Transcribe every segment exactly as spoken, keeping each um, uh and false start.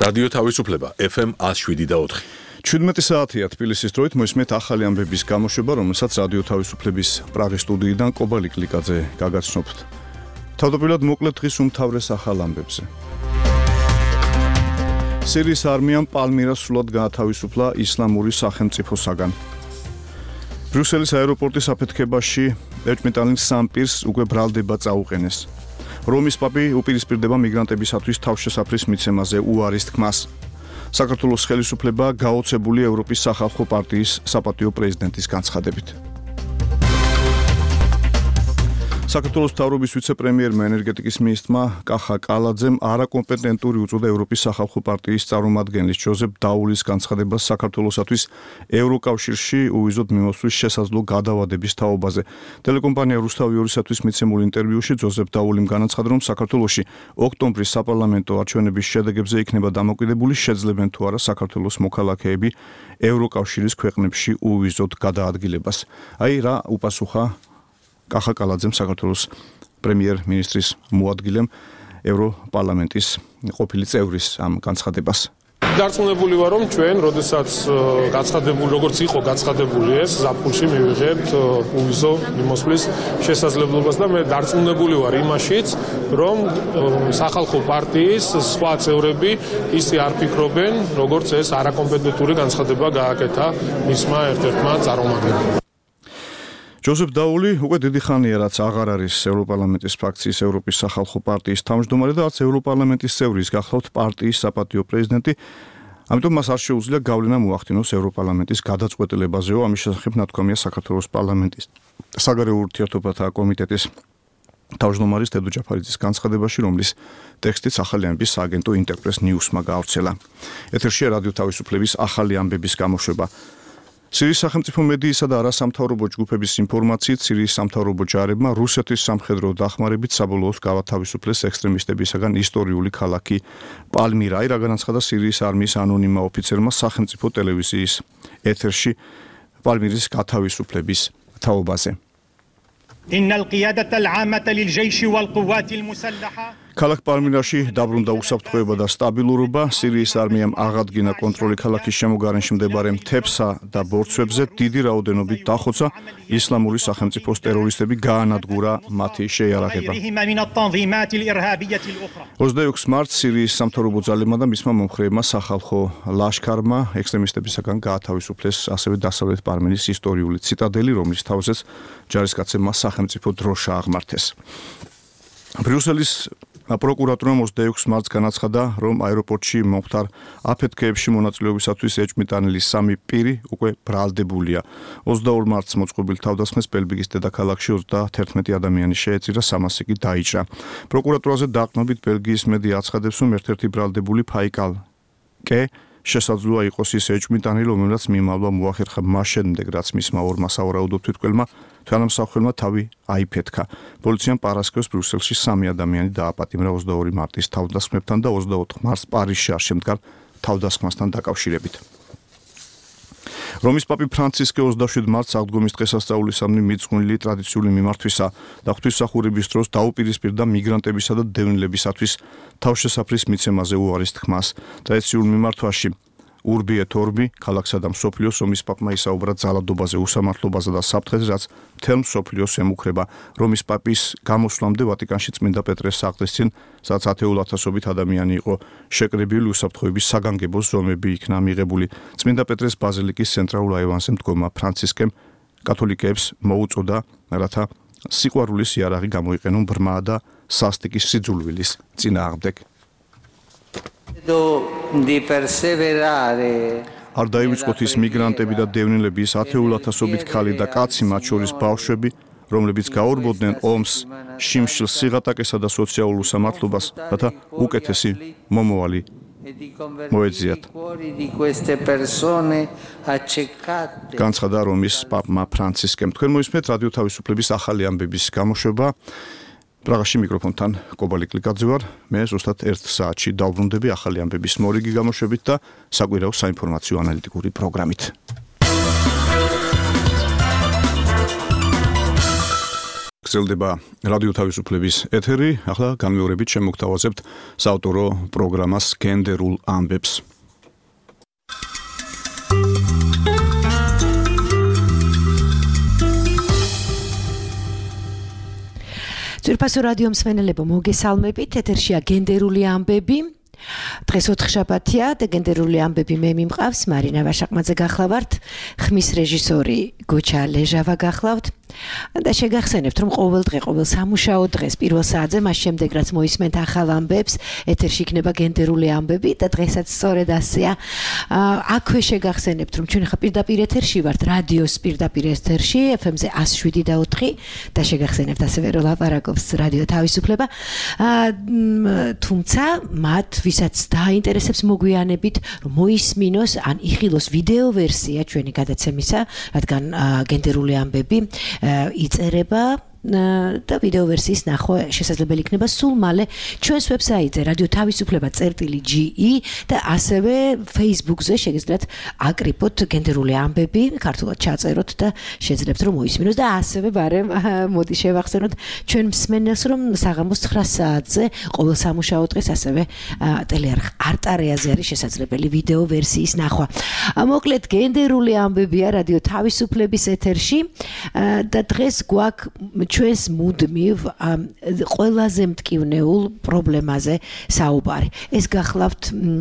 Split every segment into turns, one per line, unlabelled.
რადიო თავისუფლება ეფ ემ one oh seven და four.
ჩვიდმეტი საათია თბილისის დროით მოისმენთ ახალი ამბების გამოშვება, რომელსაც რადიო თავისუფლების პრაღის სტუდიიდან კობალი კლიკაძე გაგაცნობთ. თავდაპირველად მოკლედ დღის უმთავრეს ახალ ამბებზე. სირიის არმიამ პალმირას სრულად გაათავისუფლა ისლამური სახელმწიფოსაგან. ბრიუსელის აეროპორტის აფეთქებაში ეჭვმიტალის სამ პირს უკვე ბრალდება წაუყენეს. რომის პაპი უპირისპირდება მიგრანტებისათვის თავშესაფრის მიცემაზე უარის თქმას. საქართველოს ხელისუფლება გაოცებული ევროპის სახალხო პარტიის საპატიო პრეზიდენტის განცხადებით. საქართველოს მთავრობის ვიცე-პრემიერმა ენერგეტიკის მინისტრმა კახა კალაძემ არაკომპეტენტური უწოდა ევროპის სახალხო პარტიის წარმომადგენლის ჯოზეფ დაულის განცხადებას საქართველოსათვის ევროკავშირში უვიზოდ მიმოსვლის შესაძლო გადავადების თაობაზე. ტელეკომპანია რუსთავი ორისათვის მიცემულ ინტერვიუში ჯოზეფ დაულიმ განაცხადა, რომ საქართველოში ოქტომბრის საპარლამენტო არჩევნების შედეგებზე იქნება დამოკიდებული, შეძლებენ თუ არა საქართველოს მოქალაქეები ევროკავშირის ქვეყნებში უვიზოდ გადაადგილებას. აი რა უპასუხა კახა კალაძემ საქართველოს პრემიერ-მინისტრის მოადგილემ ევროპარლამენტის ყოფილი წევრის ამ განცხადებას.
დარწმუნებული ვარ, რომ ჩვენ, როდესაც გაცხადებული, როგორც იყო გაცხადებული ეს, ზაფხულში მივიღებთ უვიზო მიმოსვლის შესაძლებლობას და მე დარწმუნებული ვარ იმაშიც, რომ სახალხო პარტიის სხვა წევრები ისე არ ფიქრობენ, როგორც ეს არაკომპეტენტური განცხადება გააკეთა მისმა ერთ-ერთმა წარმომადგენელმა.
ჯოზეფ დაული უკვე დიდი ხანია, რაც აღარ არის ევროპარლამენტის ფრაქციის ევროპის სახალხო პარტიის თავმჯდომარე და არც ევროპარლამენტის წევრის გახლავთ პარტიის საპატიო პრეზიდენტი. ამიტომ მას არ შეუძლია გავლენა მოახდინოს ევროპარლამენტის გადაწყვეტილებაზეო. ამის შესახებ ნათქვამია საქართველოს პარლამენტის საგარეო ურთიერთობათა კომიტეტის თავმჯდომარის თედო ჯაფარიძის განცხადებაში, რომლის ტექსტიც ახალი ამბების სააგენტო ინტერპრეს ნიუსმა გაავრცელა. ეთერშია რადიო თავისუფლების ახალი ამბების გამოშვება. სირიის სახელმწიფო მედიისა და არასამთავრობო ჯგუფების ინფორმაციით, სირიის სამთავრობო ჯარებმა რუსეთის სამხედრო დახმარებით საბოლოოდ გავათავისუფლეს ექსტრემისტებისაგან ისტორიული ქალაქი პალმირა. რა განაცხადა სირიის არმიის ანონიმმა ოფიცერმა სახელმწიფო ტელევიზიის ეთერში პალმირის გათავისუფლების თაობაზე. ქალაქ პალმირაში დაბრუნდა უსაფრთხოება და სტაბილურობა. სირიის არმიამ აღადგინა კონტროლი ქალაქის შემოგარენში მდებარე მთებსა და ბორცვებზე. დიდი რაოდენობით დახოცა ისლამური სახელმწიფოს ტერორისტები, გაანადგურა მათი შეიარაღება. ოცდაექვსი მარტს სირიის სამთავრობო ძალებმა და მისმა მომხრეებმა სახალხო ლაშქარმა ექსტრემისტებისაგან გაათავისუფლეს ასევე დასავლეთ პალმირის ისტორიული ციტადელი, რომლის თავზეც ჯარისკაცებმა სახელმწიფო დროშა აღმართეს. ბრიუსელის პროკურატურამ ოცდაექვსი მარტს განაცხადა, რომ აეროპორტში მომხდარ აფეთქეებში მონაწილეობისათვის ეჭვმიტანილი სამი პირი უკვე ბრალდებულია. ოცდაორ მარტს მოწყობილ თავდასხმას ბელგიის დედაქალაქში ოცდაათერთმეტი ადამიანი შეეწირა, სამასი კი დაიჭრა. პროკურატურაზე დაყრდნობით ბელგიის მედია აცხადებს, რომ ერთ-ერთი ბრალდებული ფაიკალ კე შესაძლოა იყოს ის ეჭვმიტანილი, რომელსაც მიმავლა მოახერხა მას შემდეგ, რაც მისმა ორმა სავარაუდო თვითმკვლელმა თანამსახველმა თავი აიფეთქა. პოლიციამ პარასკევს ბრიუსელში სამი ადამიანი დააპატიმრა ოცდაორი მარტის თავდასხმებთან და ოცდაოთხ მარტს პარიზში არ შემდგარ თავდასხმასთან დაკავშირებით. რომის პაპი ფრანცისკე ოცდაშვიდ მარტს აღდგომის დღესასწაულისამნი მიძღვნილი ტრადიციული მიმართვისა და ღვთისმსახურების დროს დაუპირისპირდა მიგრანტებისა და დევნილებისათვის თავშესაფრის მიცემაზე უარის თქმას. ტრადიციულ მიმართვაში Urbi et Orbi, ქალაქსა და მსოფლიოს რომის პაპმა ისაუბრა ძალადობაზე, უსამართლობაზე და საფრთხეზე, რაც მთელ მსოფლიოს ემუქრება. რომის პაპის გამოსვლამდე ვატიკანში წმინდა პეტრეს საყდრისცინ, სადაც ათეულ ათასობით ადამიანი იყო შეკრებილი, უსაფრთხოების საგანგებო ზომები იქნა მიღებული. წმინდა პეტრეს ბაზილიკის ცენტრალურ აივანზე მდგომა ფრანცისკემ კათოლიკეებს მოუწოდა, რათა სიყვარულის იარაღი გამოიყენონ ბრმა და სასტიკის სიძულვილის წინააღმდეგ. არ დაივიწყოთ ის მიგრანტები და დევნილების ათეულ ათასობით ქალი და კაცი, მათ შორის ბავშვები, რომლებიც გაურბოდნენ ომს, შიმშილ სიღატაკესა და სოციალურ უსამართლობას, რათა უკეთესი მომავალი მოეძიათ. განცხადა რომის პაპმა ფრანცისკემ. თქვენ მოისმენთ რადიო თავისუფლების ახალი ამბების გამოშვება. პრაღაში მიკროფონთან კობალი კლიკაძე ვარ. მე ზუსტად ერთ საათში დავბრუნდები ახალი ამბების მორიგი გამოშვებით და საკვირაო საინფორმაციო ანალიტიკური პროგრამით. გრძელდება რადიო თავისუფლების ეთერი. ახლა განმეორებით შემოგთავაზებთ საავტორო პროგრამას გენდერულ ამბებს.
ძვირფასო რადიო მსმენელებო, მოგესალმებით. ეთერშია გენდერული ამბები. დღეს ოთხშაბათია და გენდერული ამბები მე მიმყავს მარინა ვაშაყმაძე გახლავართ, ხმის რეჟისორი გოჩა ლეჟავა გახლავთ და შეგახსენებთ რომ ყოველ დღე ყოველ სამუშაო დღეს პირველ საათზე მას შემდეგ რაც მოისმენთ ახალ ამბებს ეთერში იქნება გენდერული ამბები და დღესაც სწორედ ასეა. აქვე შეგახსენებთ რომ ჩვენ ხა პირდაპირ ეთერში ვართ რადიოს პირდაპირ ეთერში ეფ ემ-ზე one oh seven და ოთხი და შეგახსენებთ ასევე რომ ლაპარაკობს რადიო თავისუფლება. თუმცა მათ ვისაც დაინტერესებს მოგვიანებით რომ მოისმინოს ან იხილოს ვიდეო ვერსია ჩვენი გადაცემისა, რადგან გენდერული ამბები იწერება და ვიდეო ვერსიის ნახვა შესაძლებელი იქნება სულ მალე ჩვენს ვებსაიტზე რადიო თავისუფლება წერტილი ჯი ი და ასევე Facebook-ზე შეგიძლიათ აკრიფოთ გენდერული ამბები, ქართულად ჩაწეროთ და შეძლებთ რომ მოისმინოს და ასევე ბარემ მოდი შევახსენოთ ჩვენ მსმენელს რომ საღამოს ცხრა საათზე ყოველ სამუშაო დღეს ასევე ტელეარხ არტარეაზე არის შესაძლებელი ვიდეო ვერსიის ნახვა. მოკლედ გენდერული ამბებია რადიო თავისუფლების ეთერში და დღეს გვაქვს ჩვენს მუდმივ ყველაზე მტკივნეულ პრობლემაზე საუბარი. ეს გახლავთ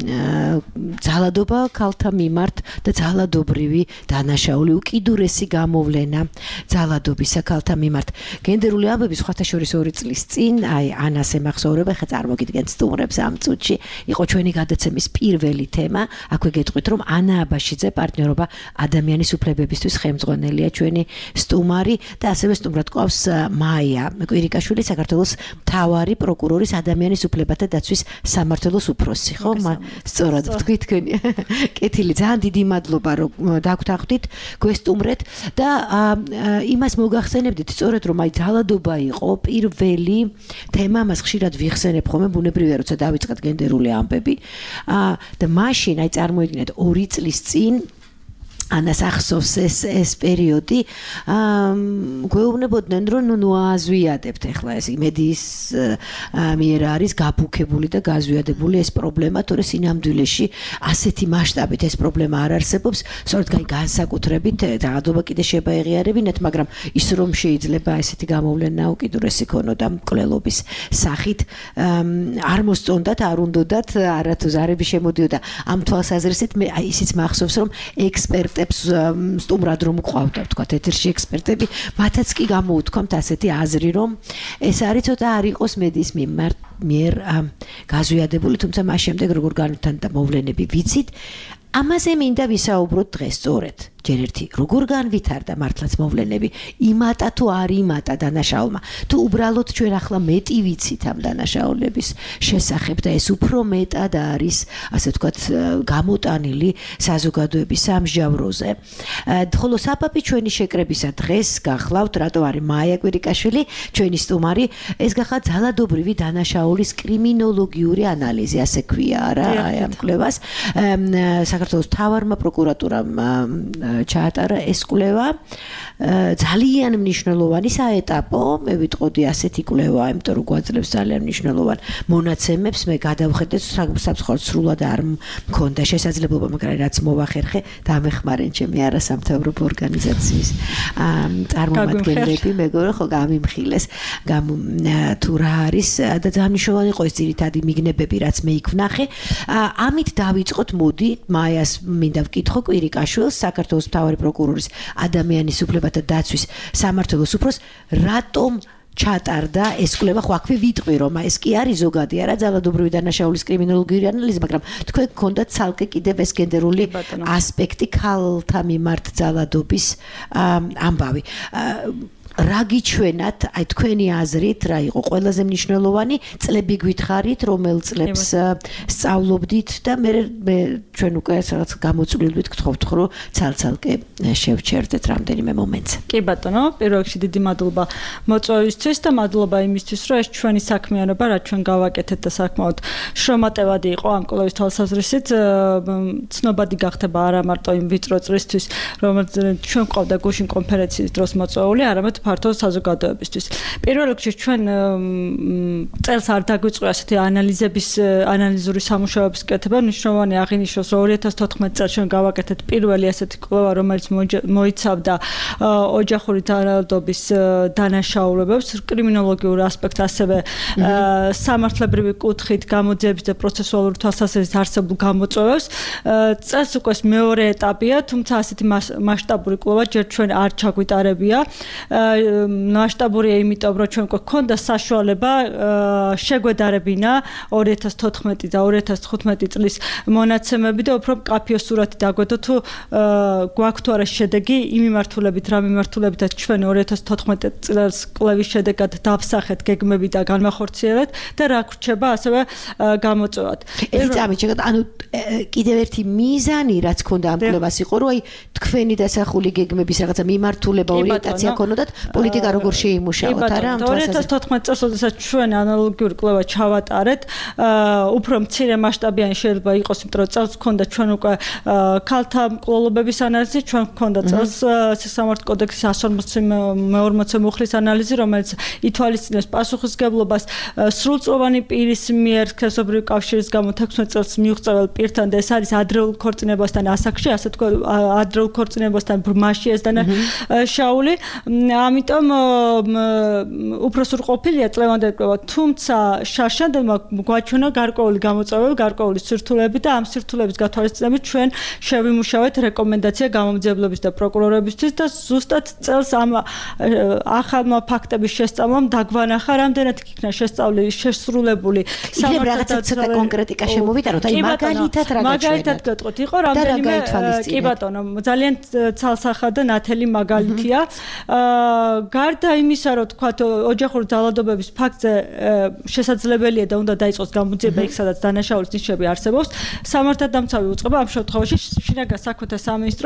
ძალადობა ქალთა მიმართ და ძალადობრივი დანაშაული, უკიდურესი გამოვლენა ძალადობისა ქალთა მიმართ. გენდერული ამბები სხვათა შორის ორი წლის წინ, აი ანას ემახსოვრება, ხა წარმოგიდგენთ სტუმრებს ამ წუთში, იყო ჩვენი გადაცემის პირველი თემა. აქვე გეტყვით რომ ანა აბაშიძე პარტნიორობა ადამიანის უფლებებისთვის ხელმძღვანელია ჩვენი სტუმარი და ასევე სტუმრად ყავს მაია კვირიკაშვილი, საქართველოს მთავარი პროკურორის ადამიანის უფლებათა დაცვის სამმართველოს უფროსი, ხო? სწორად ვთქვი თქვენი. კეთილი, ძალიან დიდი მადლობა რომ დაგვთანხმდით, გვესტუმრეთ და იმას მოგახსენებდით, სწორედ რომ აი ძალადობა იყო პირველი თემა, მას ხშირად ვიხსენებ ხოლმე, ბუნებრივია როცა დავიწყეთ გენდერული ამბები. და მაშინ აი წარმოიდგინეთ ორი წლის წინ ანას ახსოვს ეს ეს პერიოდი გვეუბნებოდნენ რომ ნუ აზვიადებთ ახლა ეს მედიის მიერ არის გაბუქებული და გაზვიადებული ეს პრობლემა, თორე სინამდვილეში ასეთი მასშტაბით ეს პრობლემა არ არსებობს, სწორედ გაი განსაკუთრებით ძალადობა კიდე შეეღიარებინათ, მაგრამ ის რომ შეიძლება ესეთი გამოვლენა უკიდურესი ქონოდა მკვლელობის სახით არ მოსწონდათ, არ უნდათ, არათუ ზარები შემოდიოდა. ამ თვალსაზრისით მე აი ისიც მახსოვს რომ ექსპერტები სტუმრად რომ ყავდა თქვა ეთერში ექსპერტები, მათაც კი გამოუთქვამთ ასეთი აზრი რომ ეს არის ცოტა არ იყოს მედიის მიერ გაზვიადებული, თუმცა მას შემდეგ როგორ განვითარდა მოვლენები ვიცით. ამაზე მინდა ვისაუბროთ დღეს სწორედ. ჯერ ერთი როგორ განვითარდა მართლაც მოვლენები, იმატა თუ არ იმატა დანაშაულმა, თუ უბრალოდ ჩვენ ახლა მეტი ვიცით ამ დანაშაულების შესახებ და ეს უფრო მეტად არის, ასე ვთქვათ, გამოტანილი საზოგადოების სამსჯავროზე. ხოლო საბაბი ჩვენი შეკრებისა დღეს გახლავთ, რატო არის მაია კვირიკაშვილი, ჩვენი სტუმარი, ეს გახდა ძალადობრივი დანაშაულის კრიმინოლოგიური ანალიზი, ასე ქვია რა, აი ამ კვლევას. საქართველოს მთავარმა პროკურატურამ ჩაატარა ეს კვლევა, ძალიან მნიშვნელოვანი საეტაპო, მე ვიტყოდი ასეთი კვლევა, იმიტომ რომ გვაძლევს ძალიან მნიშვნელოვან მონაცემებს, მე გადავხედე სამწუხაროდ სრულად არ მქონდა შესაძლებლობა, მაგრამ რაც მოვახერხე, დამეხმარენ ჩემი არასამთავრობო ორგანიზაციის წარმომადგენლები, მეგობრებო, ხო გამიმხილეს, თუ რა არის და ძალიან მნიშვნელოვანი იყო ეს ძირითადი მიგნებები, რაც მე იქ ვნახე. ამით დავიწყოთ, მოდი, მაიას მინდა ვკითხო კვირიკაშვილს, საქართველოს მთავარი პროკურორის ადამიანის უფლებათა დაცვის სამმართველოს უფროს, რატომ ჩატარდა ეს კვლევა, ხო აქვე ვიტყვი რომ ეს კი არის ზოგადი არა ძალადობრივი დანაშაულის კრიმინოლოგიური ანალიზი, მაგრამ თქვენ გქონდათ ცალკე კიდევ ეს გენდერული ასპექტი ქალთა მიმართ ძალადობის ამბავი. რა გიჩვენათ, აი თქვენი აზრით, რა იყო ყველაზე მნიშვნელოვანი, წლები გვითხრით, რომელ წლებს სწავლობდით და მე მე ჩვენ უკვე რაღაც გამოწვლილვით გთხოვთ, რომ ცალ-ცალკე შევჩერდეთ რამდენიმე მომენტს.
კი ბატონო, პირველ რიგში დიდი მადლობა მოწვევისთვის და მადლობა იმისთვის, რომ ეს ჩვენი საქმიანობა, რაც ჩვენ გავაკეთეთ და საკმაოდ შრომატევადი იყო ამ კვლევის თვალსაზრისით, ცნობადი გახდება არა მარტო იმ ვიწრო წრისთვის, რომელიც ჩვენ ყავდა გუშინ კონფერენციის დროს მოწვეული, არამედ ფართო საზოგადოებისთვის. პირველ რიგში ჩვენ წელს არ დაგვიწყო ასეთი ანალიზების ანალიზური სამუშაოების კეთება, მნიშვნელოვანი აღინიშნოს, რომ ორი ათას თოთხმეტი წელს ჩვენ გავაკეთეთ პირველი ასეთი კვლევა, რომელიც მოიცავდა ოჯახური ძალადობის დანაშაულებებს, კრიმინოლოგიურ ასპექტს, ასევე სამართლებრივი კუთხით გამოძიების და პროცესუალური თვალსაზრისით არსებულ გამოწვევებს. წელს უკვე მეორე ეტაპია, თუმცა ასეთი მასშტაბური კვლევა ჯერ ჩვენ არ ჩაგვიტარებია. მასშტაბურია იმიტომ, რომ ჩვენ გვქონდა საშუალება შეგვედარებინა ორი ათას თოთხმეტი და ორი ათას თხუთმეტი წლის მონაცემები და უფრო მკაფიო სურათი დაგვედო თუ გვაქვს თუ არა შედეგი იმ მიმართულებით, რა მიმართულებითაც ჩვენ ორი ათას თოთხმეტი წელს კვლევის შედეგად დავსახეთ გეგმები და განმახორციელებთ და რა გვრჩება ასევე გამოწვევად.
ერთი წამი შეგეთ, ანუ კიდევ ერთი მიზანი რაც ქონდა ამ კვლევას იყო, რომ აი თქვენი დასახული გეგმების რაღაცა მიმართულება, ორიენტაცია ქონოდათ, პოლიტიკა როგორ შეიმუშავოთ, არა?
ორი ათას თოთხმეტი წელს, როდესაც ჩვენ ანალოგიური კვლევა ჩავატარეთ, უფრო მცირე მასშტაბიანი შეიძლება იყოს, იმიტომ რომ წელს ქონდა ჩვენ უკვე ქალთა მკვლელობების ანალიზი, ჩვენ ქონდა წელს სასამართლო კოდექსის εκατს ორმოცდაორ მუხლის ანალიზი, რომელიც ითვალისწინებს პასუხისმგებლობას სრულწლოვანი პირის მიერ სქესობრივი კავშირის გამო თექვსმეტ წელს მიუღწეվել პირთან და ეს არის ადრეულ ქორწინებასთან ასაკში, ასე თქვა, ადრეულ ქორწინებასთან ბრმაში ეს დანაშაული. ამიტომ უფრო სრულყოფილია წლევანდელი კვლევა, თუმცა შარშანდელმა გვაჩვენა გარკვეული გამოწვევები, გარკვეული სირთულეები და ამ სირთულეების გათვალისწინებით ჩვენ შევიმუშავეთ რეკომენდაცია გამომძიებლების და პროკურორებისთვის და ზუსტად წელს ამ ახალმა ფაქტების შესწავლამ დაგვანახა, რამდენად იქნა შესწავლილი, შესრულებული
სამართალდამცავი ცოტა კონკრეტიკა შემოვიტანოთ, აი მაგალითად რა გაჩვენეთ?
მაგალითად გეტყვით, იყო რამდენიმე კი ბატონო, ძალიან ცალსახა და ნათელი მაგალითია. გარდა იმისა, რომ თქვათ ოჯახური ძალადობების ფაქტზე შესაძლებელია და უნდა დაიწყოს გამოძიება იქ, სადაც დანაშაულის ნიშნები არსებობს, სამართალდამცავი უწყება ამ შემთხვევაში შინაგან საქმეთა სამინისტრო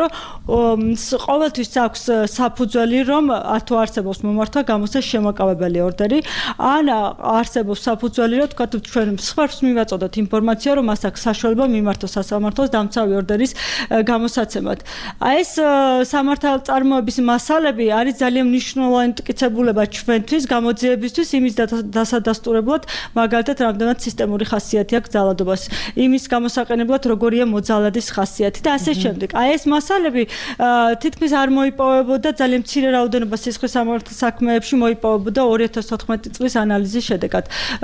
ყოველთვის აქვს საფუძველი, რომ თუ არსებობს მომართვა, გამოსცეს შემოკავებელი ორდერი, ან არსებობს საფუძველი, რომ თქვათ ჩვენ სხვებს მივაწოდოთ ინფორმაცია, რომ მას აქვს საშუალება მიმართოს სასამართლოს დამცავი ორდერის გამოსაცემად. აი ეს სამართალწარმოების მასალები არის ძალიან მნიშვნელოვანი მტკიცებულება ჩვენთვის, გამოძიებისთვის, იმის დასადასტურებლად, მაგალითად, რამდენად სისტემური ხასიათი აქვს ძალადობას, იმის გამოსაყენებლად, როგორია მოძალადის ხასიათი და ასე შემდეგ. აი ეს მასალები თითქმის არ მოიპოვებოდა ძალიან მცირე რაოდენობა სისხლის სამართლის საქმეებში მოიპოვებოდა ორი ათას თოთხმეტი წლის ანალიზის შედეგად.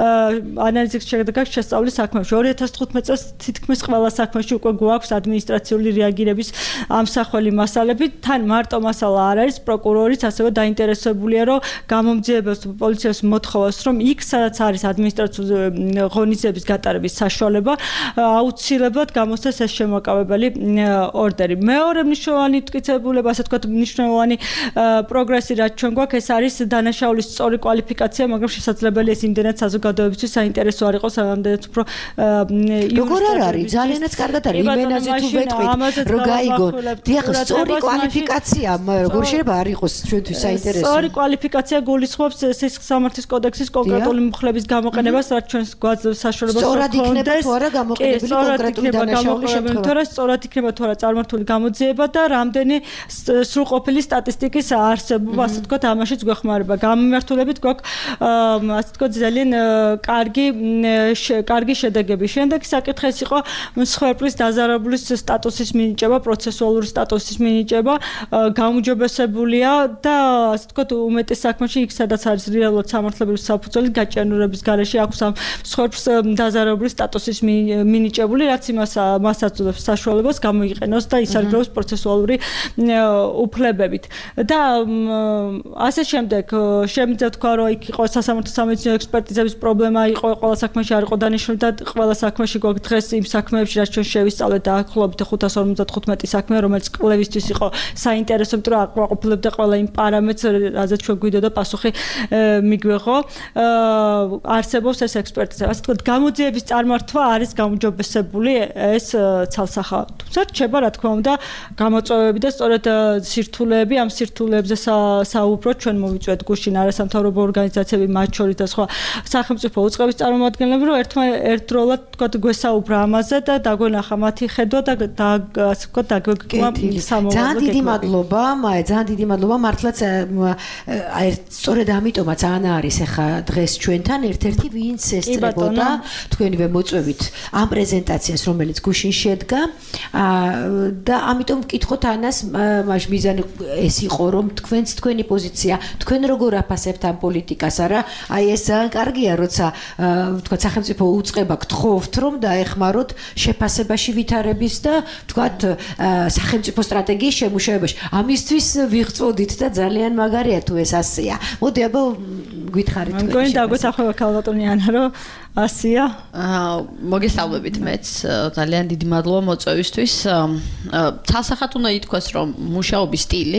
ანალიზის შედეგად შესწავლის საქმეებში ორი ათას თხუთმეტი წელს თითქმის ყველა საქმეში უკვე გვაქვს ადმინისტრაციული რეაგირების ამსახველი მასალები. თან მარტო მასალა არ არის, პროკურორიც ასევე დაინტერესებულია, რომ გამომძიებელს პოლიციას მოთხოვოს, რომ იქ სადაც არის ადმინისტრაციული ღონისძიების გატარების საშუალება, აუცილებლად გამოსცეს ეს შემოკავებელი ორდერი. მეორე მნიშვნელოვანი მტკიცებულება, ასე ვთქვათ, მნიშვნელოვანი პროგრესი, რაც ჩვენ გვაქვს, ეს არის დანაშაულის სწორი კვალიფიკაცია, მაგრამ შესაძლებელია ეს იმდენად საზოგადოებისთვის საინტერესო არ იყოს, რამდენად უფრო
როგორ არ არის? ძალიანაც კარგად არის. იმენაზე თუ ვეთქვით, რომ გაიგონ. დიახ, სწორი კვალიფიკაცია, როგორ შეიძლება არ იყოს ჩვენთვის საინტერესო?
სწორი კვალიფიკაცია გულისხმობს სისხლის სამართლის კოდექსის კონკრეტული მუხლების გამოყენებას, რაც ჩვენს გვაძლევს საშუალებას
სწორად იქნება თუ არა გამოყენებული კონკრეტული დანაშაულის შემთხვევაში.
თორე სწორად იქნება თუ არა წარმართული გამოძიება და რამდენი სრულყოფილი სტატისტიკის არსებობა, ასე ვთქვათ, ამაშიც გვეხმარება. გამომართულებით გვაქვს, ასე ვთქვათ, ძალიან კარგი კარგი შედეგები. შემდეგი საკითხი ეს იყო მსხვერპლის დაზარალების სტატუსის მინიჭება, პროცესუალური სტატუსის მინიჭება, გაუმჯობესებულია და ასე ვთქვათ, უმეტეს საქმეში იქ სადაც არის რეალურად სამართლებრივი საფუძველი გაჭიანურების გარეშე აქვს ამ მსხვერპლს დაზარალების სტატუსის მინიჭებული, რაც იმას მას აძლევს საშუალებას გამოიყენოს და ისარგებლოს პროცესუალური უფლებებით. და ასე შემდეგ შემიძლია თქვა, რომ იქ იყო სასამართლო სამედიცინო ექსპერტიზების პრობლემა, იყო ყველა საქმეში არ იყო დანიშნული და ყველა საქმეში გვაქვს დღეს იმ საქმეებში, რაც ჩვენ შევისწავლეთ და ახლობით ხუთას ორმოცდათხუთმეტი საქმე, რომელიც კვლევისთვის იყო საინტერესო, იმიტომ რომ აკმაყოფილებდა ყველა იმ პარამეტრს, რაზეც ჩვენ გვიდოდა პასუხი მიგვეღო. არსებობს ეს ექსპერტიზა. ასე ვთქვათ, გამოძიების წარმართვა არის გაუმჯობესებული ეს ცალსახა. თუმცა რჩება, რა თქმა უნდა, გამოწვევები და სწორედ სირთულეები, ამ სირთულეებზე საუბრობთ ჩვენ მოვიწვიეთ გუშინ არასამთავრობო ორგანიზაციები, მათ შორის და სხვა სახელმწიფო უწყების წარმომადგენლები, რომ ერთდროულად ვთქვათ, გვესაუბრა ამაზე და დაგვენახა მათი ხედვა და ასე ვთქვათ, დაგვეკვა სამომავლო.
ძალიან დიდი მადლობა, მაე, ძალიან დიდი მადლობა. მართლაც აი სწორედ ამიტომაც ანა არის ახლა დღეს ჩვენთან ერთ-ერთი ვინც ესწრებოდა თქვენივე მოწვევით ამ პრეზენტაციას რომელიც გუშინ შედგა და ამიტომ ვკითხოთ ანას მაშ მიზანი ეს იყო რომ თქვენც თქვენი პოზიცია თქვენ როგორ აფასებთ ამ პოლიტიკას არა აი ეს ძალიან კარგია როცა თქვა სახელმწიფო უწყება გთხოვთ რომ დაეხმაროთ შეფასებაში ვითარების და თქვა სახელმწიფო სტრატეგიის შემუშავებაში ამისთვის ვიღწოდით და ძალიან მაგარია თუ ეს ასეა მოდი აბა გითხარით თქვენ
მგონი დაგვეთახმება ქალბატონი ანა რომ ასია
მოგესალმებით მეც ძალიან დიდი მადლობა მოწვევისთვის ცალსახად უნდა ითქვას რომ მუშაობის სტილი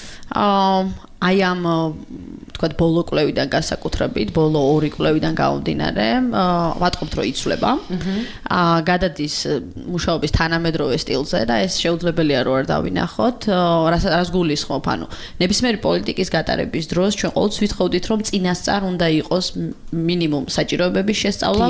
აი ამ თქვა ბოლო კვლევიდან განსაკუთრებით ბოლო ორი კვლევიდან გამომდინარე ვატყობთ რომ იცვლება აა გადადის მუშაობის თანამედროვე სტილზე და ეს შეუძლებელია რომ არ დავინახოთ რას გულისხმობ ანუ ნებისმიერი პოლიტიკის გატარების დროს ჩვენ ყოველთვის ვითხოვდით რომ წინასწარ უნდა იყოს მინიმუმ საჭიროებების შესწავლა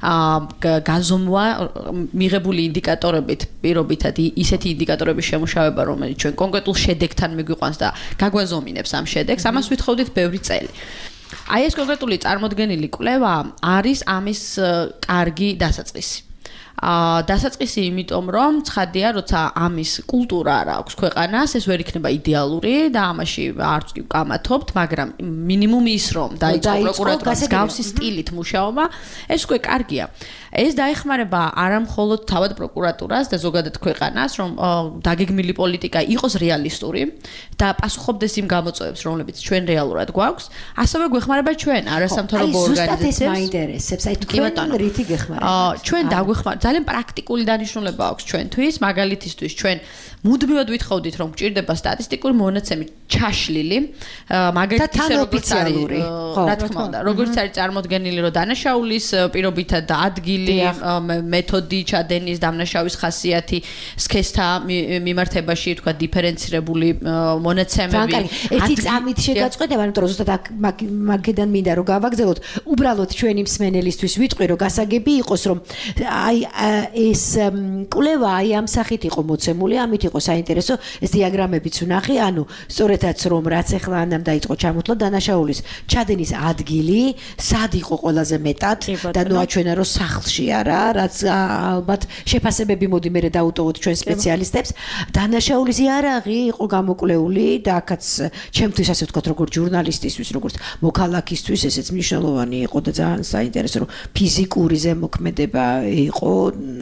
აა გაზომვა მიღებული ინდიკატორებით პირობითად ისეთი ინდიკატორების შემუშავება რომელიც ჩვენ კონკრეტულ შედეგთან მიგვიყვანს და გაგვაზომინებს ამ შედეგს ამას ვითხოვდით ბევრი წელი. აი ეს კონკრეტული წარმოდგენილი კვლევა არის ამის კარგი დასაწყისი. აა დასაწყისი იმიტომ რომ ცხადია როცა ამის კულტურა არ აქვს ქვეყანას ეს ვერ იქნება იდეალური და ამაში არც კი ვკამათობთ მაგრამ მინიმუმ ის რომ დაიწყო პროკურატურის გავსი სტილით მუშაობა ეს უკვე კარგია. ეს დაეხმარება არა მხოლოდ თავად პროკურატურას და ზოგადად ქვეყანას რომ დაგეგმილი პოლიტიკა იყოს რეალისტური და პასუხობდეს იმ გამოწვევებს რომლებიც ჩვენ რეალურად გვაქვს ასევე გვეხმარება ჩვენ არასამთავრობო ორგანიზაციებს
აი ზუსტად ეს მაინტერესებს აი თქვენ რითი გეხმარება
ჩვენ დაგვეხმარება ძალიან პრაქტიკული დანიშნულება აქვს ჩვენთვის მაგალითისთვის ჩვენ მუდმივად ვითხოვდით რომ გჭირდება სტატისტიკური მონაცემი ჩაშლილი მაგალითად როგორც არის რა თქმა უნდა როგორც არის წარმოდგენილი რომ დანაშაულის პირობითად და ადგილი მეთოდი ჩადენის დამნაშავის ხასიათი სქესთა მიმართებაში თქვა დიფერენცირებული მონაცემები
ერთი წამით შეგაწყვეტება იმიტომ რომ ზუსტად მაგედან მინდა რომ გავაგზავნოთ უბრალოდ ჩვენი მსმენელისთვის ვიტყვი რომ გასაგები იყოს რომ აი ეს კვლევა აი ამ სახით იყო მოცემული ამით იყო საინტერესო ეს დიაგრამებიც ვნახე ანუ სწორედაც რომ რაც ახლა ანამ დაიწყო ჩამოთვლა დანაშაულის ჩადენის ადგილი სად იყო ყველაზე მეტად და ნუ აჩვენა რომ სახლში არა რაც ალბათ შეფასებები მოდი მე დაუტოვოთ ჩვენ სპეციალისტებს დანაშაულის იარაღი იყო გამოკვლეული და აქაც ჩემთვის ასე ვთქვათ როგორც ჟურნალისტისთვის როგორც მოქალაქისთვის ესეც მნიშვნელოვანი იყო და ძალიან საინტერესო რომ ფიზიკური ზემოქმედება იყო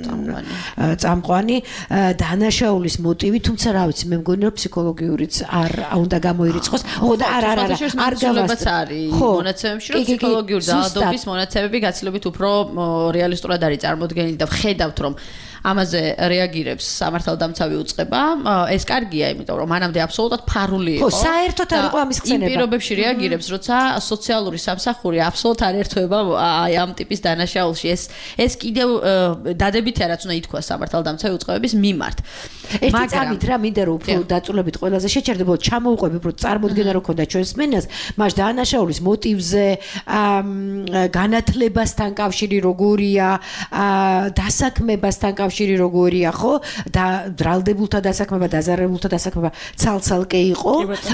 წამყვანი დანაშაულის მოტივი თუმცა რა ვიცი მე მგონი რომ ფსიქოლოგიურიც არ უნდა გამოირიცხოს ხო და არ არ არ არ
გავასწრებს მონაცემებში რომ ფსიქოლოგიური ძალადობის მონაცემები გაცილებით უფრო რეალისტურად არის წარმოდგენილი და ვხედავთ რომ ამაზე რეაგირებს სამართალდამცავი უწყება ეს კარგია იმიტომ რომ მანამდე აბსოლუტურად ფარული იყო
ხო საერთოდ არ იყო ამის ხსენება
იმ პირობებში რეაგირებს როცა სოციალური სამსახური აბსოლუტურად არ ერთვება აი ამ ტიპის დანაშაულში ეს ეს კიდევ დადებითია რაც უნდა ითქვას სამართალდამცავი უწყებების მიმართ
ერთი წამით რა მინდა რომ უფრო დაწურებით ყველაზე შეჩერდებოდა ჩამოუყვები უფრო წარმოდგენა რო ქონდა ჩვენს მენას მას დანაშაულის მოტივზე განათლებასთან კავშირი როგორია დასაქმებასთან კავშირი როგორია ხო და ბრალდებულთა დასაქმება დაზარებულთა დასაქმება ცალ-ცალკე იყო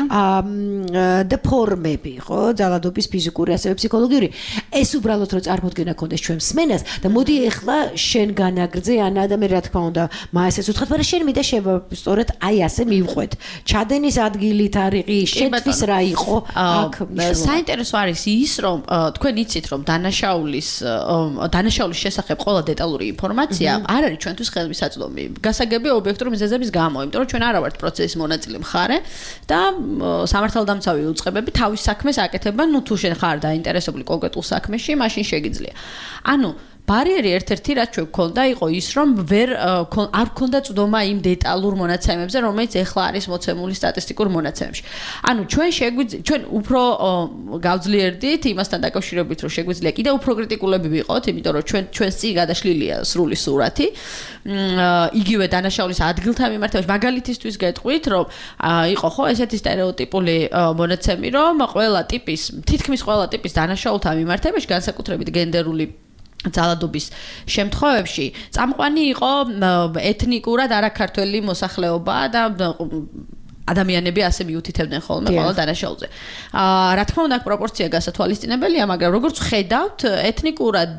და ფორმები ხო ძალადობის ფიზიკური ასევე ფსიქოლოგიური ეს უბრალოდ რომ წარმოდგენა ქონდეს ჩვენ მსმენას და მოდი ეხლა შენ განაგრძე ანა და მე რა თქმა უნდა მაესეს უთხარ მაგრამ შენ მინდა სწორედ აი ასე მივყვეთ ჩადენის ადგილი თარიღი შეტყვის რა იყო აქ
საინტერესო არის ის რომ თქვენ იცით რომ დანაშაულის დანაშაულის შესახებ ყველა დეტალური ინფორმაცია არ არის ჩვენთვის ხელმისაწვდომი გასაგები ობიექტური მიზეზების გამო იმიტომ რომ ჩვენ არა ვართ პროცესის მონაწილე მხარე და სამართალდამცავი უწყებები თავის საქმეს აკეთებენ ნუ თუ შენ ხარ დაინტერესებული კონკრეტულ საქმეში მაშინ შეგიძლია ანუ ბარიერი ერთ-ერთი რაც ჩვენ გქონდა იყო ის რომ ვერ არ გქონდა წვდომა იმ დეტალურ მონაცემებზე რომელიც ეხლა არის მოცემული სტატისტიკურ მონაცემებში. ანუ ჩვენ შეგვიძლია ჩვენ უფრო გავძლიერდით იმასთან დაკავშირებით რომ შეგვიძლია კიდევ უფრო კრიტიკულები ვიყოთ იმიტომ რომ ჩვენ ჩვენს წინ გადაშლილია სრული სურათი იგივე დანაშაულის ადგილთან მიმართებაში მაგალითისთვის გეტყვით რომ იყო ხო ესეთი სტერეოტიპული მონაცემი რომ ყველა ტიპის თითქმის ყველა ტიპის დანაშაულთან მიმართებაში განსაკუთრებით გენდერული ძალადობის შემთხვევებში წამყვანი იყო ეთნიკურად არაქართველი მოსახლეობა და ადამიანები ასე მიუთითებდნენ ხოლმე ყველა დანაშაულზე. აა რა თქმა უნდა, პროპორცია გასათვალისწინებელია, მაგრამ როგორც ხედავთ, ეთნიკურად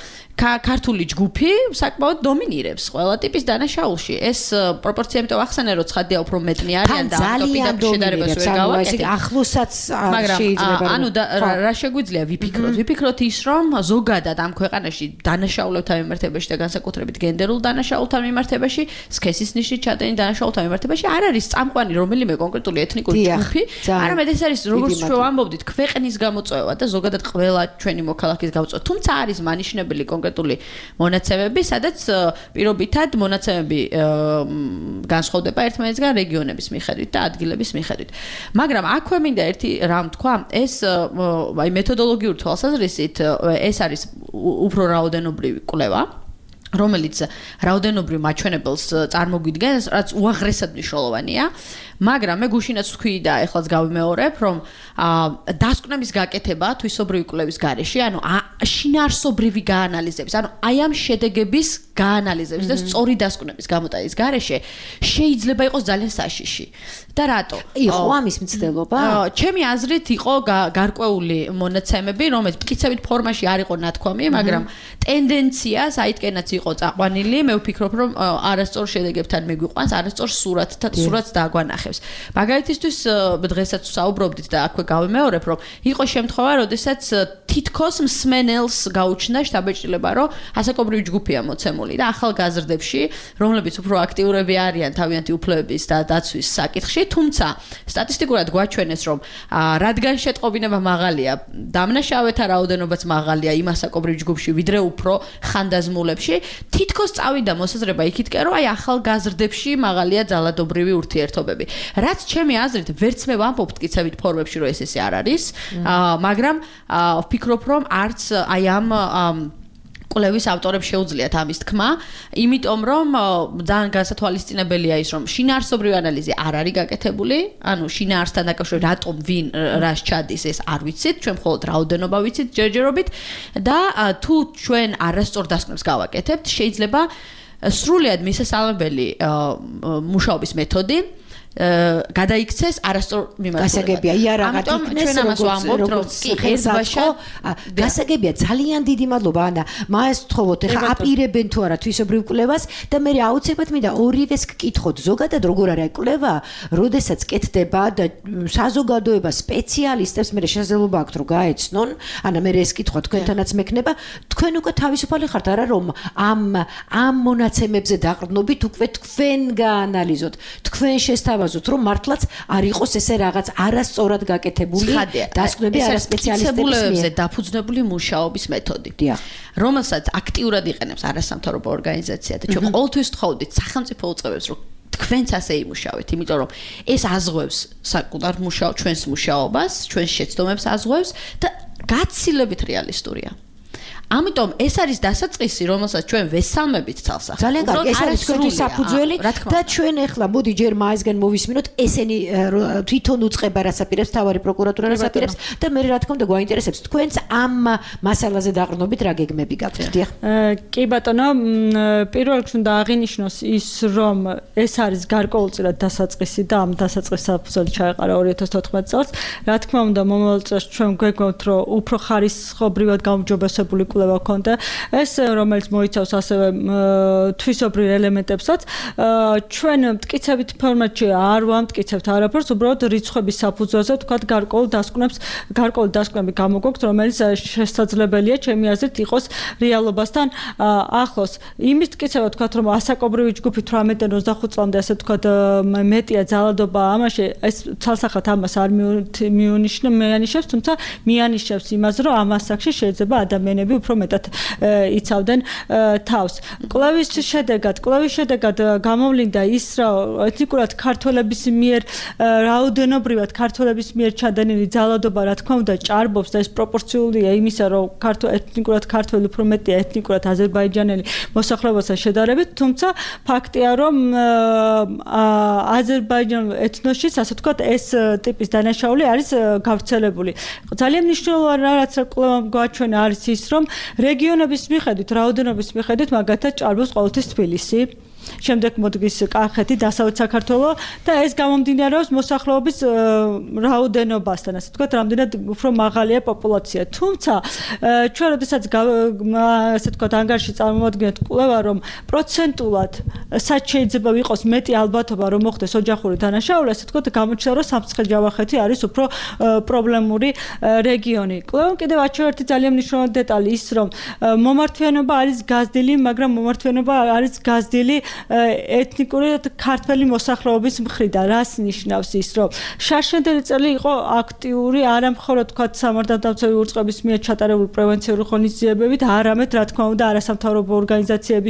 ქართული ჯგუფი საკმაოდ დომინირებს ყველა ტიპის დანაშაულში. ეს პროპორცია იმიტომ ახსენე, რომ ცხადია უფრო მეტნი არიან და ამიტომ შედარებას ვერ გავაკეთებ.
ახლოსაც შეიძლება.
ანუ რა შეგვიძლია ვიფიქროთ? ვიფიქროთ ის, რომ ზოგადად ამ ქვეყანაში დანაშაულებთან მიმართებაში და განსაკუთრებით გენდერულ დანაშაულთან მიმართებაში, სქესის ნიშნით ჩადენილ დანაშაულთან მიმართებაში არ არის წამყვანი რომელიმე კონკრეტული ეთნიკური ჯგუფი, არამედ ეს არის როგორც ჩვენ ვამბობდით, ქვეყნის გამოწვევა და ზოგადად ყველა ჩვენი მოქალაქის გამოწვევა. თუმცა არის მანიშნებელი კონკრეტული მონაცემები, სადაც პირობითად მონაცემები განსხვავდება ერთმანეთისგან რეგიონების მიხედვით და ადგილების მიხედვით. მაგრამ აქვე მინდა ერთი რამ თქვა, ეს აი მეთოდოლოგიური თვალსაზრისით ეს არის უფრო რაოდენობრივი კვლევა, რომელიც რაოდენობრივ მაჩვენებელს წარმოგვიდგენს, რაც უაღრესად მნიშვნელოვანია. მაგრამ მე გუშინაც ვთქვი და ეხლაც გავიმეორებ, რომ დასკვნების გაკეთება თვისობრივი კვლევის გარეშე, ანუ შინაარსობრივი გაანალიზების, ანუ აი ამ შედეგების გაანალიზების და სწორი დასკვნების გამოტანის გარეშე შეიძლება იყოს ძალიან საშიში. და რატო?
იყო ამის მცდელობა?
ჩემი აზრით იყო გარკვეული მონაცემები, რომელიც მტკიცებით ფორმაში არ იყო ნათქვამი, მაგრამ ტენდენცია საითკენაც იყო წაყვანილი, მე ვფიქრობ, რომ არასწორ შედეგებთან მიგვიყვანს, არასწორ სურათთან, სურათს დააგვანახებს. მაგალითისთვის დღესაც საუბრობდით და აქვე გავიმეორებ, რომ იყო შემთხვევა, როდესაც თითქოს მსმენელს გაუჩნდა შთაბეჭდილება, რომ ასაკობრივი ჯგუფია მოცემული და ახალგაზრდებში, რომლებიც უფრო აქტიურები არიან თავიანთი უფლებების და დაცვის საკითხში, თუმცა სტატისტიკურად გვაჩვენეს, რომ რადგან შეტყობინება მაღალია, დამნაშავეთა რაოდენობაც მაღალია იმ ასაკობრივ ჯგუფში, ვიდრე უფრო ხანდაზმულებში, თითქოს წავიდა მოსაზრება იქითკენ, რომ აი ახალგაზრდებში მაღალია ძალადობრივი ურთიერთობები. რაც ჩემი აზრით, ვერც მე ვამბობ მტკიცებით ფორმებში, რომ ეს ესე არ არის, მაგრამ ვფიქრობ, რომ არც აი ამ კვლევის ავტორებს შეუძლიათ ამის თქმა, იმიტომ რომ ძალიან განსათვალისწინებელია ის, რომ შინაარსობრივი ანალიზი არ არის გაკეთებული, ანუ შინაარსთან დაკავშირებით რატომ ვინ რას ჩადის, ეს არ ვიცით, ჩვენ მხოლოდ რაოდენობა ვიცით ჯერჯერობით და თუ ჩვენ არასწორ დასკვნებს გავაკეთებთ, შეიძლება სრულიად მისასალმებელი მუშაობის მეთოდი გადაიქცეს არასწორ მიმართულებად.
გასაგებია, იარაღად იქნეს, როგორც ხელსაწყო, გასაგებია, ძალიან დიდი მადლობა, ანა. მას თხოვოთ, ეხლა აპირებენ თუ არა თვისობრივ კვლევას და მე აუცილებლად მინდა ორივეს გკითხოთ. ზოგადად როგორ არის კვლევა, როდესაც კეთდება და საზოგადოება სპეციალისტებს მე შესაძლებლობა აქვთ, რომ გაეცნონ, ანა მე ეს კითხვა თქვენთანაც მექნება, თქვენ უკვე თავისუფალი ხართ, არა რომ ამ ამ მონაცემებზე დაყრდნობით უკვე თქვენ გაანალიზოთ, თქვენ შესთავაზოთ რომ მართლაც არ იყოს ესე რაღაც არასწორად გაკეთებული დასკვნები არასპეციალისტების მიერ
დაფუძნებული მუშაობის მეთოდი, რომელსაც აქტიურად იყენებს არასამთავრობო ორგანიზაცია და ჩვენ ყოველთვის ვთხოვდით სახელმწიფო უწყებებს, რომ თქვენც ასე იმუშავეთ, იმიტომ რომ ეს აზღვევს საკუთარ მუშაობას, ჩვენს მუშაობას, ჩვენს შეცდომებს აზღვევს და გაცილებით რეალისტურია. ამიტომ ეს არის დასაწყისი, რომელსაც ჩვენ ვესალმებით თალსახად.
ძალიან კარგი, ეს არის თქვენი საფუძველი და ჩვენ ახლა მოდი ჯერ მაისგან მოვისმინოთ ესენი თვითონ უწყება რას აპირებს, თავარი პროკურატურა რას აპირებს და მე რა თქმა უნდა გვაინტერესებს თქვენც ამ მასალაზე დაყრდნობით რა გეგმები გაქვთ. დიახ.
კი ბატონო, პირველ რიგში უნდა აღინიშნოს ის, რომ ეს არის გარკვეულწილად დასაწყისი და ამ დასაწყის საფუძველი ჩაეყარა ორი ათას თოთხმეტ წელს. რა თქმა უნდა, მომავალ წელს ჩვენ გვეგმავთ, რომ უფრო ხარისხობრივად გაუმჯობესებული კვლევა ქონდა. ეს რომელიც მოიცავს ასევე თვისობრივ ელემენტებსაც, ჩვენ მტკიცებით ფორმატში არ ვამტკიცებთ არაფერს, უბრალოდ რიცხვების საფუძველზე ვთქვათ გარკვეულ დასკვნებს, გარკვეული დასკვნები გამოგვაქვთ, რომელიც შესაძლებელია ჩემი აზრით იყოს რეალობასთან ახლოს. იმის მტკიცება ვთქვათ, რომ ასაკობრივი ჯგუფი თვრამეტიდან ოცდახუთ წლამდე ასე ვთქვათ მეტია ძალადობა ამაში, ეს ცალსახად ამას არ მიანიშნებს, თუმცა მიანიშნებს იმას, რომ ამ ასაკში შეიძლება ადამიანები უფრო მეტად იცავდნენ თავს. კვლევის შედეგად, კვლევის შედეგად გამოვლინდა ის, რომ ეთნიკურად ქართველების მიერ რაოდენობრივად ქართველების მიერ ჩადენილი ძალადობა, რა თქმა უნდა, ჭარბობს და ეს პროპორციულია იმისა, რომ ეთნიკურად ქართველი უფრო მეტია ეთნიკურად აზერბაიჯანელი მოსახლეობასთან შედარებით, თუმცა ფაქტია, რომ აზერბაიჯანულ ეთნოსში, ასე ვთქვათ, ეს ტიპის დანაშაული არის გავრცელებული. ძალიან მნიშვნელოვანი რაც კვლევამ გვაჩვენა არის ის, რომ რეგიონების მიხედვით, რაოდენობის მიხედვით, მაგათაც ჭარბობს ყოველთვის თბილისი. შემდეგ მოდგის კახეთი, დასავლეთ საქართველო და ეს გამომდინარეობს მოსახლეობის რაოდენობასთან, ასე ვთქვათ, რამდენად უფრო მაღალია პოპულაცია. თუმცა ჩვენ როდესაც ასე ვთქვათ ანგარიში წარმოვადგენთ კვლევა, რომ პროცენტულად სად შეიძლება ვიყოს მეტი ალბათობა, რომ მოხდეს ოჯახური დანაშაული, ასე ვთქვათ, გამოჩნდა, რომ სამცხე-ჯავახეთი არის უფრო პრობლემური რეგიონი. კვლევამ კიდევ აჩვენა ერთი ძალიან მნიშვნელოვანი დეტალი ის, რომ მომართვიანობა არის გაზრდილი, მაგრამ მომართვიანობა არის გაზრდილი ეთნიკური ქართველი მოსახლეობის მხრიდან. რას ნიშნავს ის, რომ შარშანდელი წელი იყო აქტიური არა მხოლოდ თქვათ სამართალდამცავი უწყების მიერ ჩატარებული პრევენციული ღონისძიებებით, არამედ რა თქმა უნდა არასამთავრობო ორგანიზაციების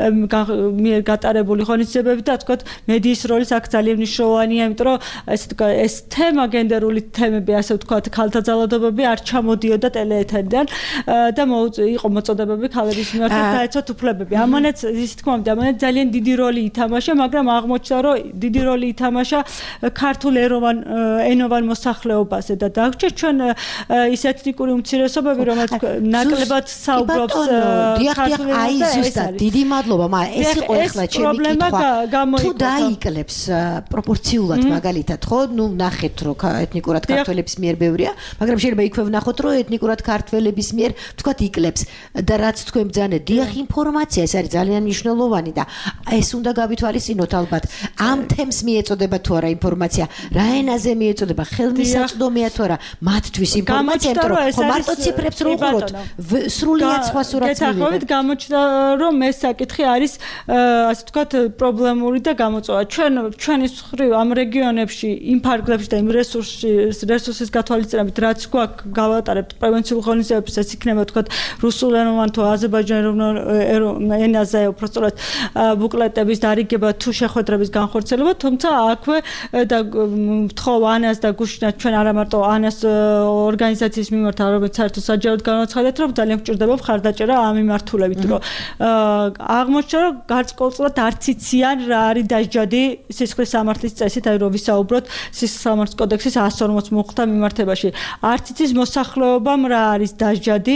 მიერ გატარებული ღონისძიებებით და თქვათ მედიის როლიც აქ ძალიან მნიშვნელოვანია, იმიტომ რომ ეს ეს თემა გენდერული თემები, ასე ვთქვათ, ქალთა ძალადობები არ ჩამოდიოდა ტელეეთერიდან და იყო მოწოდებები ქალების მიმართ დაეცოთ უფლებები. ამანაც ის თქმა უნდა, ამანაც ძალიან დიდი როლი ითამაშა, მაგრამ აღმოჩნდა, რომ დიდი როლი ითამაშა ქართულ ეროვან ენოვან მოსახლეობაზე და დაგვრჩა ჩვენ ის ეთნიკური უმცირესობები, რომელიც ნაკლებად საუბრობს
ქართულ ენაზე. აი ზუსტად დიდი მადლობა, მაგრამ ეს იყო ახლა ჩემი კითხვა. თუ დაიკლებს პროპორციულად მაგალითად, ხო, ნუ ნახეთ, რომ ეთნიკურად ქართველების მიერ ბევრია, მაგრამ შეიძლება იქვე ვნახოთ, რომ ეთნიკურად ქართველების მიერ თქვათ იკლებს და რაც თქვენ ბძანეთ, დიახ, ინფორმაცია ეს არის ძალიან მნიშვნელოვანი და ეს უნდა გავითვალისწინოთ ალბათ. ამ თემს მიეწოდება თუ არა ინფორმაცია, რა ენაზე მიეწოდება, ხელმისაწვდომია თუ არა მათთვის ინფორმაცია, იმიტომ რომ ხო მარტო ციფრებს რო უყუროთ, სრულიად სხვა სურათს მივიღებთ.
გეთახმებით გამოჩნდა, რომ ეს საკითხი არის ასე ვთქვათ პრობლემური და გამოწვევა. ჩვენ ჩვენის მხრივ ამ რეგიონებში, იმ ფარგლებში და იმ რესურსის რესურსის გათვალისწინებით, რაც გვაქვს გავატარებთ პრევენციულ ღონისძიებებს, ეს იქნება ვთქვათ რუსულენოვან თუ აზერბაიჯანულ ენაზე უბრალოდ ბუკლეტების დარიგება თუ შეხვედრების განხორციელება, თუმცა აქვე და ვთხოვ ანას და გუშინაც ჩვენ არა მარტო ანას ორგანიზაციის მიმართ, არამედ საერთოდ საჯაროდ განაცხადეთ, რომ ძალიან გვჭირდება მხარდაჭერა ამ მიმართულებით, რომ აღმოჩნდა, რომ გარკვეულწილად არც იციან რა არის დასჯადი სისხლის სამართლის წესით, აი რომ ვისაუბროთ სისხლის სამართლის კოდექსის εκατს ორმოც მუხტა მიმართებაში. არც იცის მოსახლეობამ რა არის დასჯადი,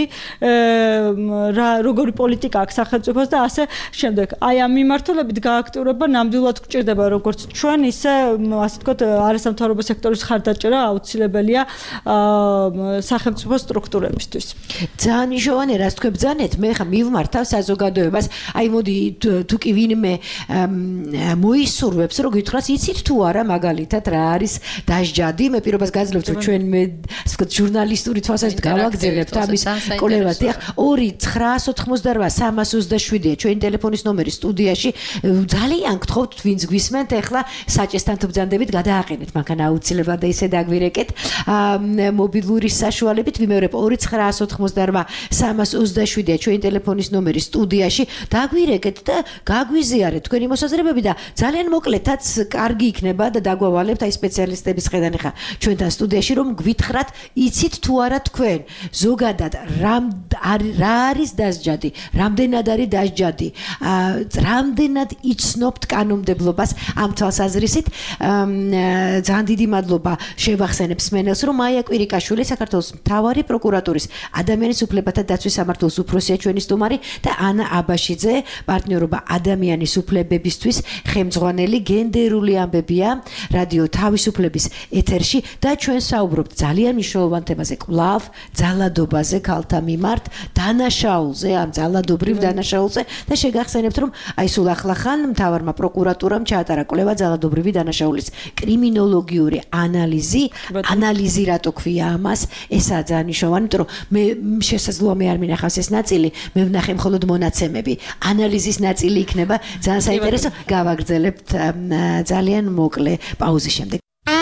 რა როგორი პოლიტიკა აქვს სახელმწიფოს და ასე შემდეგ. აი ამ მიმართულებით გააქტიურება ნამდვილად გვჭირდება როგორც ჩვენ, ისე ასე ვთქვათ არასამთავრობო სექტორის მხარდაჭერა აუცილებელია სახელმწიფო სტრუქტურებისთვის.
ძალიან მნიშვნელოვანია რას თქვენ ბძანეთ, მე ხა მივმართავ საზოგადოებას, აი მოდი თუ კი ვინმე მოისურვებს, რომ გითხრას, იცით თუ არა მაგალითად რა არის დასჯადი, მე პირობას გაძლევთ, რომ ჩვენ მე ასე ვთქვათ ჟურნალისტური თვალსაზრისით გავაგზავნებთ ამის კოლევას. დიახ, ორი ცხრაას ოთხმოცდარბა სამას ოცდაშვიდია ჩვენი ტელეფონის ნომერი სტუდიაში. ძალიან გთხოვთ, ვინც გვისმენთ, ახლა საჭესთან თუ ბძანდებით გადააყენეთ, მანქან აუცილებლად და ისე დაგვირეკეთ მობილური საშუალებით. ვიმეორებ ორი ცხრაას ოთხმოცდარბა სამას ოცდაშვიდია ჩვენი ტელეფონის ნომერი სტუდიაში. დაგვირეკეთ და გაგვიზიარეთ თქვენი მოსაზრებები და ძალიან მოკლედაც კარგი იქნება და დაგვავალებთ აი სპეციალისტების ხედან ხა ჩვენთან სტუდიაში, რომ გვითხრათ, იცით თუ არა თქვენ ზოგადად რამ რა არის დასჯადი, რამდენად არის დასჯადი, რამდენად იცნობთ კანონმდებლობას ამ თვალსაზრისით. ძალიან დიდი მადლობა შევახსენებ მსმენელს, რომ მაია კვირიკაშვილი საქართველოს მთავარი პროკურატურის ადამიანის უფლებათა დაცვის სამართლის უფროსია ჩვენი სტუმარი და ანა აბაშიძე, პარტნიორობა ადამიანის უფლებებისთვის ხელმძღვანელი. გენდერული ამბებია რადიო თავისუფლების ეთერში და ჩვენ საუბრობთ ძალიან მნიშვნელოვან თემაზე, კვლავ ძალადობაზე ქალთა მიმართ, დანაშაულზე, ამ ძალადობრივ დანაშაულზე და შეგახსენებთ, რომ აი სულ ახლახან მთავარმა პროკურატურამ ჩაატარა კვლევა ძალადობრივი დანაშაულის კრიმინოლოგიური ანალიზი. ანალიზი რატო ქვია ამას? ესაა ძალიან მნიშვნელოვანი, იმიტომ რომ მე შესაძლოა მე არ მინახავს ეს ნაწილი, მე ვნახე მხოლოდ მონაცემები. ანალიზის ნაწილი იქნება ძალიან საინტერესო. გავაგრძელებთ ძალიან მოკლე პაუზის შემდეგ.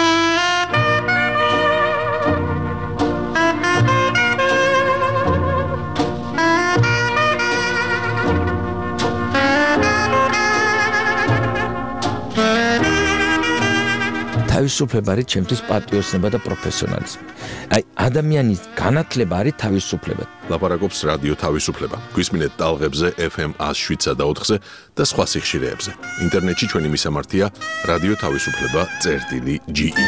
თავისუფლება არის ჩემთვის პატრიოტიზმი და პროფესიონალიზმი. აი ადამიანის განათლება არის თავისუფლება.
ლაპარაკობს რადიო თავისუფლება. გვისმინეთ ტალღებზე ეფ ემ εκατს შვიდსა და ოთხზე და სხვა სიხშირეებზე. ინტერნეტში ჩვენი მისამართია რადიო თავისუფლება წერტილი ჯი ი.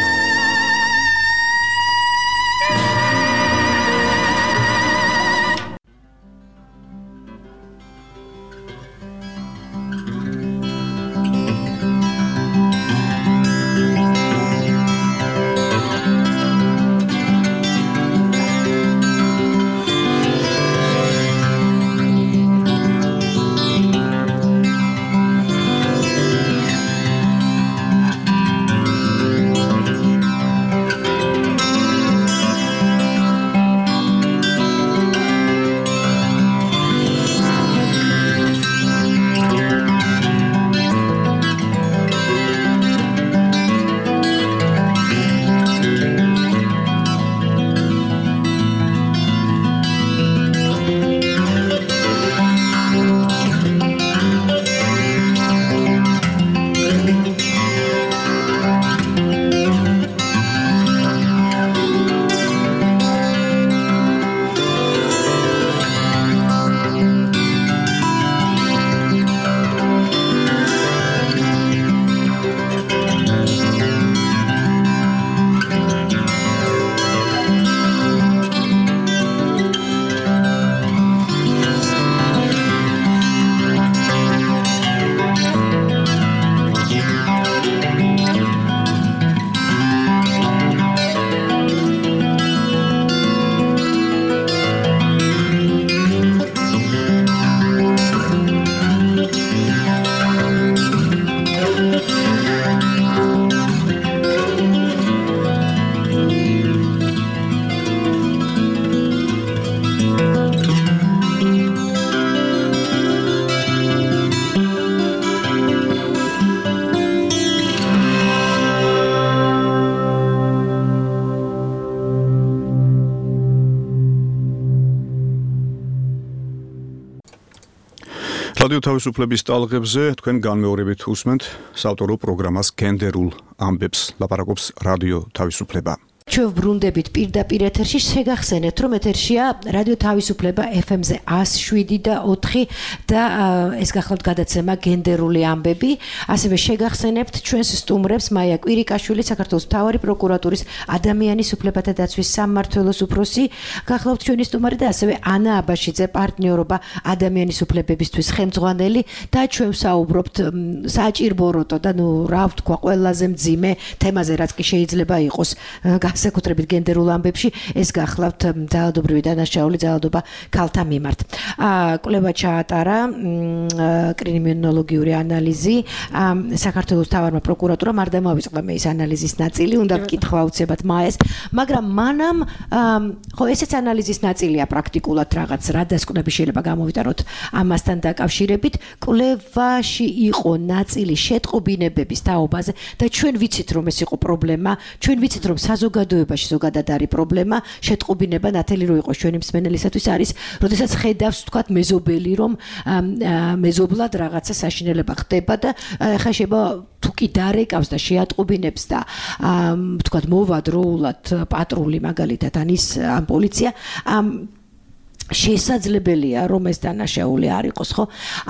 რადიო თავისუფლების ტალღებზე თქვენ განმეორებით უსმენთ საავტორო პროგრამას გენდერულ ამბებს ლაპარაკობს რადიო თავისუფლება.
ჩვენ ბრუნდებით პირდაპირ ეთერში შეგახსენეთ რომ ეთერშია რადიო თავისუფლება ეფ ემ-ზე εκατს შვიდი და ოთხი და ეს გახლავთ გადაცემა გენდერული ამბები ასევე შეგახსენებთ ჩვენს სტუმრებს მაია კვირიკაშვილი საქართველოს მთავარი პროკურატურის ადამიანის უფლებათა დაცვის სამმართველოს უფროსი გახლავთ ჩვენი სტუმარი და ასევე ანა აბაშიძე პარტნიორობა ადამიანის უფლებებისთვის ხელმძღვანელი და ჩვენ ვსაუბრობთ საჭირბოროტო და ნუ რა ვთქვა ყველაზე მძიმე თემაზე რაც კი შეიძლება იყოს განსაკუთრებით გენდერულ ამბებში ეს გახლავთ ძალადობრივი დანაშაული ძალადობა ქალთა მიმართ. კვლევა ჩაატარა კრიმინოლოგიური ანალიზი საქართველოს მთავარმა პროკურატურამ არ დამოაწყდა მე ის ანალიზის ნაწილი უნდა ვკითხვა უცებად მაეს მაგრამ მანამ ხო ესეც ანალიზის ნაწილია პრაქტიკულად რაღაც რა დასკვნები შეიძლება გამოვიტანოთ ამასთან დაკავშირებით კვლევაში იყო ნაწილი შეტყობინებების თაობაზე და ჩვენ ვიცით რომ ეს იყო პრობლემა ჩვენ ვიცით რომ საზოგადოებაში ზოგადად არის პრობლემა შეტყობინება ნათელი რო იყოს ჩვენი მსმენელისათვის არის როდესაც ხედავს თქვათ მეზობელი რომ მეზობლად რაღაცა საშინელება ხდება და ხა შეიძლება თუ კი დარეკავს და შეატყობინებს და თქვათ მოვა დროულად პატრული მაგალითად ანის ამ პოლიცია შესაძლებელია რომ ეს დანაშაული არ იყოს ხო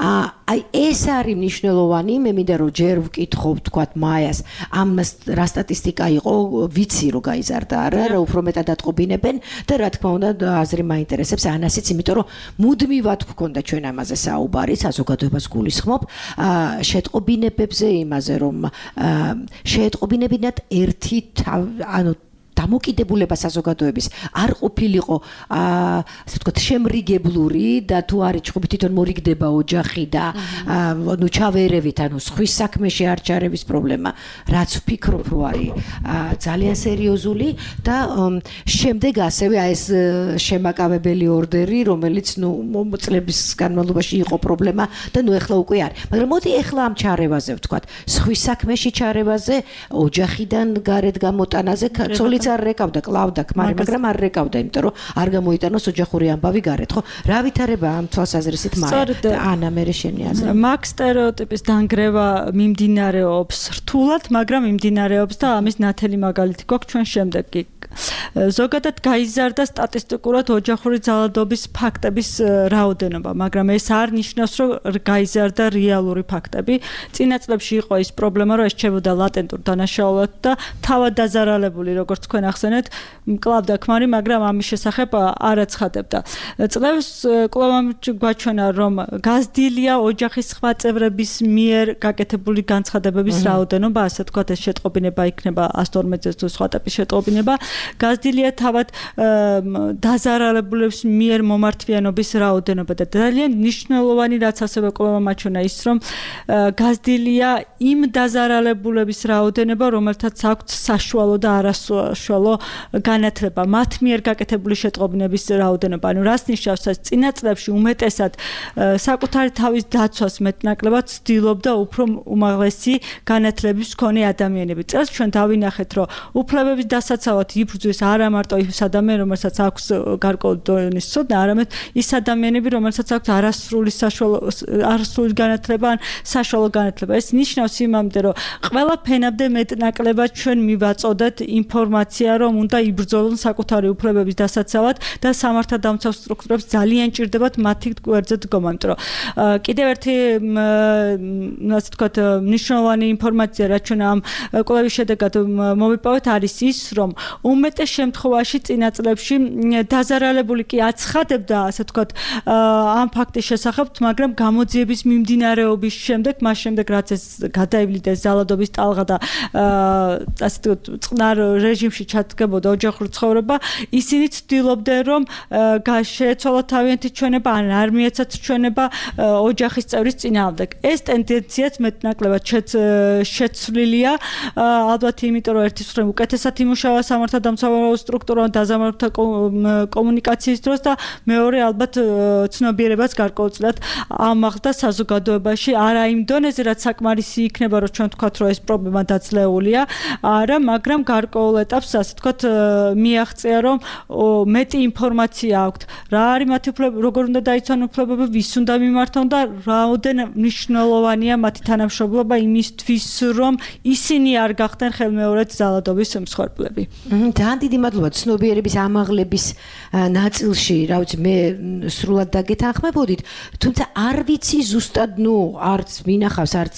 აი ეს არის მნიშვნელოვანი მე მინდა რომ ჯერ ვკითხო თქვათ მაიას ამას რა სტატისტიკა იყო ვიცი რომ გაიზარდა არა რა უფრო მეტად ატყობინებენ და რა თქმა უნდა აზრი მაინტერესებს ანასიც იმიტომ რომ მუდმივად გქონდა ჩვენ ამაზე საუბარი საზოგადოებას გულისხმობ შეტყობინებებზე იმაზე რომ შეეტყობინებინათ ერთი ანუ დამოკიდებულება საზოგადოების არ ყოფილიყო ასე ვთქვათ შემრიგებლური და თუ არის ჭუბი თვითონ მორიგდება ოჯახი და ნუ ჩავერევით ანუ სხვის საქმეში არ ჩარევის პრობლემა რაც ვფიქრობ რომ არის ძალიან სერიოზული და შემდეგ ასევე აი ეს შემაკავებელი ორდერი რომელიც ნუ წლების განმავლობაში იყო პრობლემა და ნუ ეხლა უკვე არის მაგრამ მოდი ეხლა ამ ჩარევაზე ვთქვათ სხვის საქმეში ჩარევაზე ოჯახიდან გარეთ გამოტანაზე ცოლი არ რეკავდა კლავდა ქმარი მაგრამ არ რეკავდა იმიტომ რომ არ გამოიტანოს ოჯახური ამბავი გარეთ ხო რა ვითარება ამ თვალსაზრისით მაგრამ ანა მე შენი აზრი
მაგ სტერეოტიპის დანგრევა მიმდინარეობს რთულად მაგრამ მიმდინარეობს და ამის ნათელი მაგალითი გვაქვს ჩვენ შემდეგ კი ზოგადად გაიზარდა სტატისტიკურად ოჯახური ძალადობის ფაქტების რაოდენობა მაგრამ ეს არ ნიშნავს რომ გაიზარდა რეალური ფაქტები წინა წლებში იყო ის პრობლემა რომ ეს რჩებოდა ლატენტურ დანაშაულად და თავად დაზარალებული როგორც თქვენ ახსენეთ მკლავდა ქმარი მაგრამ ამის შესახებ არ აცხადებდა წლებს კვლევამ გვაჩვენა რომ გაზრდილია ოჯახის სხვა წევრების მიერ გაკეთებული განცხადებების რაოდენობა ასე თქვათ ეს შეტყობინება იქნება ასი ორმოცი თუ სხვა ტიპის შეტყობინება გაზრდილია თავად დაზარალებულების მიერ მომართვიანობის რაოდენობა და ძალიან მნიშვნელოვანი რაც ასევე კვლევამ აჩვენა ის რომ გაზრდილია იმ დაზარალებულების რაოდენობა რომელთაც აქვთ საშუალო და არასაშუალო განათლება მათ მიერ გაკეთებული შეტყობინების რაოდენობა ანუ რას ნიშნავს ეს წინა წლებში უმეტესად საკუთარი თავის დაცვას მეტნაკლებად ცდილობდა უფრო უმაღლესი განათლების მქონე ადამიანები წელს ჩვენ დავინახეთ რომ უფლებების დასაცავად იბრძვის არა მარტო ის ადამიანი რომელსაც აქვს გარკვეული დონის ცოდნა არამედ ის ადამიანები რომელსაც აქვს არასრული საშუალო არასრული განათლება ან საშუალო განათლება ეს ნიშნავს იმამდე რომ ყველა ფენამდე მეტნაკლებად ჩვენ მივაწოდეთ ინფორმაცია რომ უნდა იბრძოლონ საკუთარი უფლებების დასაცავად და სამართალდამცავ სტრუქტურებს ძალიან ჭირდებათ მათი გვერდზე დგომა იმიტომ რომ კიდევ ერთი ასე ვთქვათ მნიშვნელოვანი ინფორმაცია რაც ჩვენ ამ კვლევის შედეგად მოვიპოვეთ არის ის რომ უმეტეს შემთხვევაში წინა წლებში დაზარალებული კი აცხადებდა ასე ვთქვათ ამ ფაქტის შესახებ მაგრამ გამოძიების მიმდინარეობის შემდეგ მას შემდეგ რაც ეს გადაივლიდეს ძალადობის ტალღა და ასე ვთქვათ წყნარ რეჟიმში ჩადგებოდა ოჯახური ცხოვრება ისინი ცდილობდნენ რომ შეეცვალათ თავიანთი ჩვენება ან არ მიეცათ ჩვენება ოჯახის წევრის წინააღმდეგ ეს ტენდენციაც მეტნაკლებად შეცვლილია ალბათ იმიტომ რომ ერთის მხრივ უკეთესად იმუშავა სამართალდამცავ სტრუქტურა დაზამართა კომუნიკაციის დროს და მეორე ალბათ ცნობიერებას გარკვეულწილად ამაღლდა საზოგადოებაში არა იმ დონეზე რაც საკმარისი იქნება რომ ჩვენ ვთქვათ რომ ეს პრობლემა დაძლეულია არა მაგრამ გარკვეულ ეტაპს ასე ვთქვათ, მიაღწია, რომ მეტი ინფორმაცია აქვთ, რა არის მათი უფლებები, როგორ უნდა დაიცვან უფლებები, ვის უნდა მიმართონ და რაოდენ მნიშვნელოვანია მათი თანამშრომლობა იმისთვის, რომ ისინი არ გახდნენ ხელმეორედ ძალადობის მსხვერპლები.
ძალიან დიდი მადლობა ცნობიერების ამაღლების ნაწილში, რა ვიცი, მე სრულად დაგეთანხმებოდით, თუმცა არ ვიცი ზუსტად, ნუ არც მინახავს, არც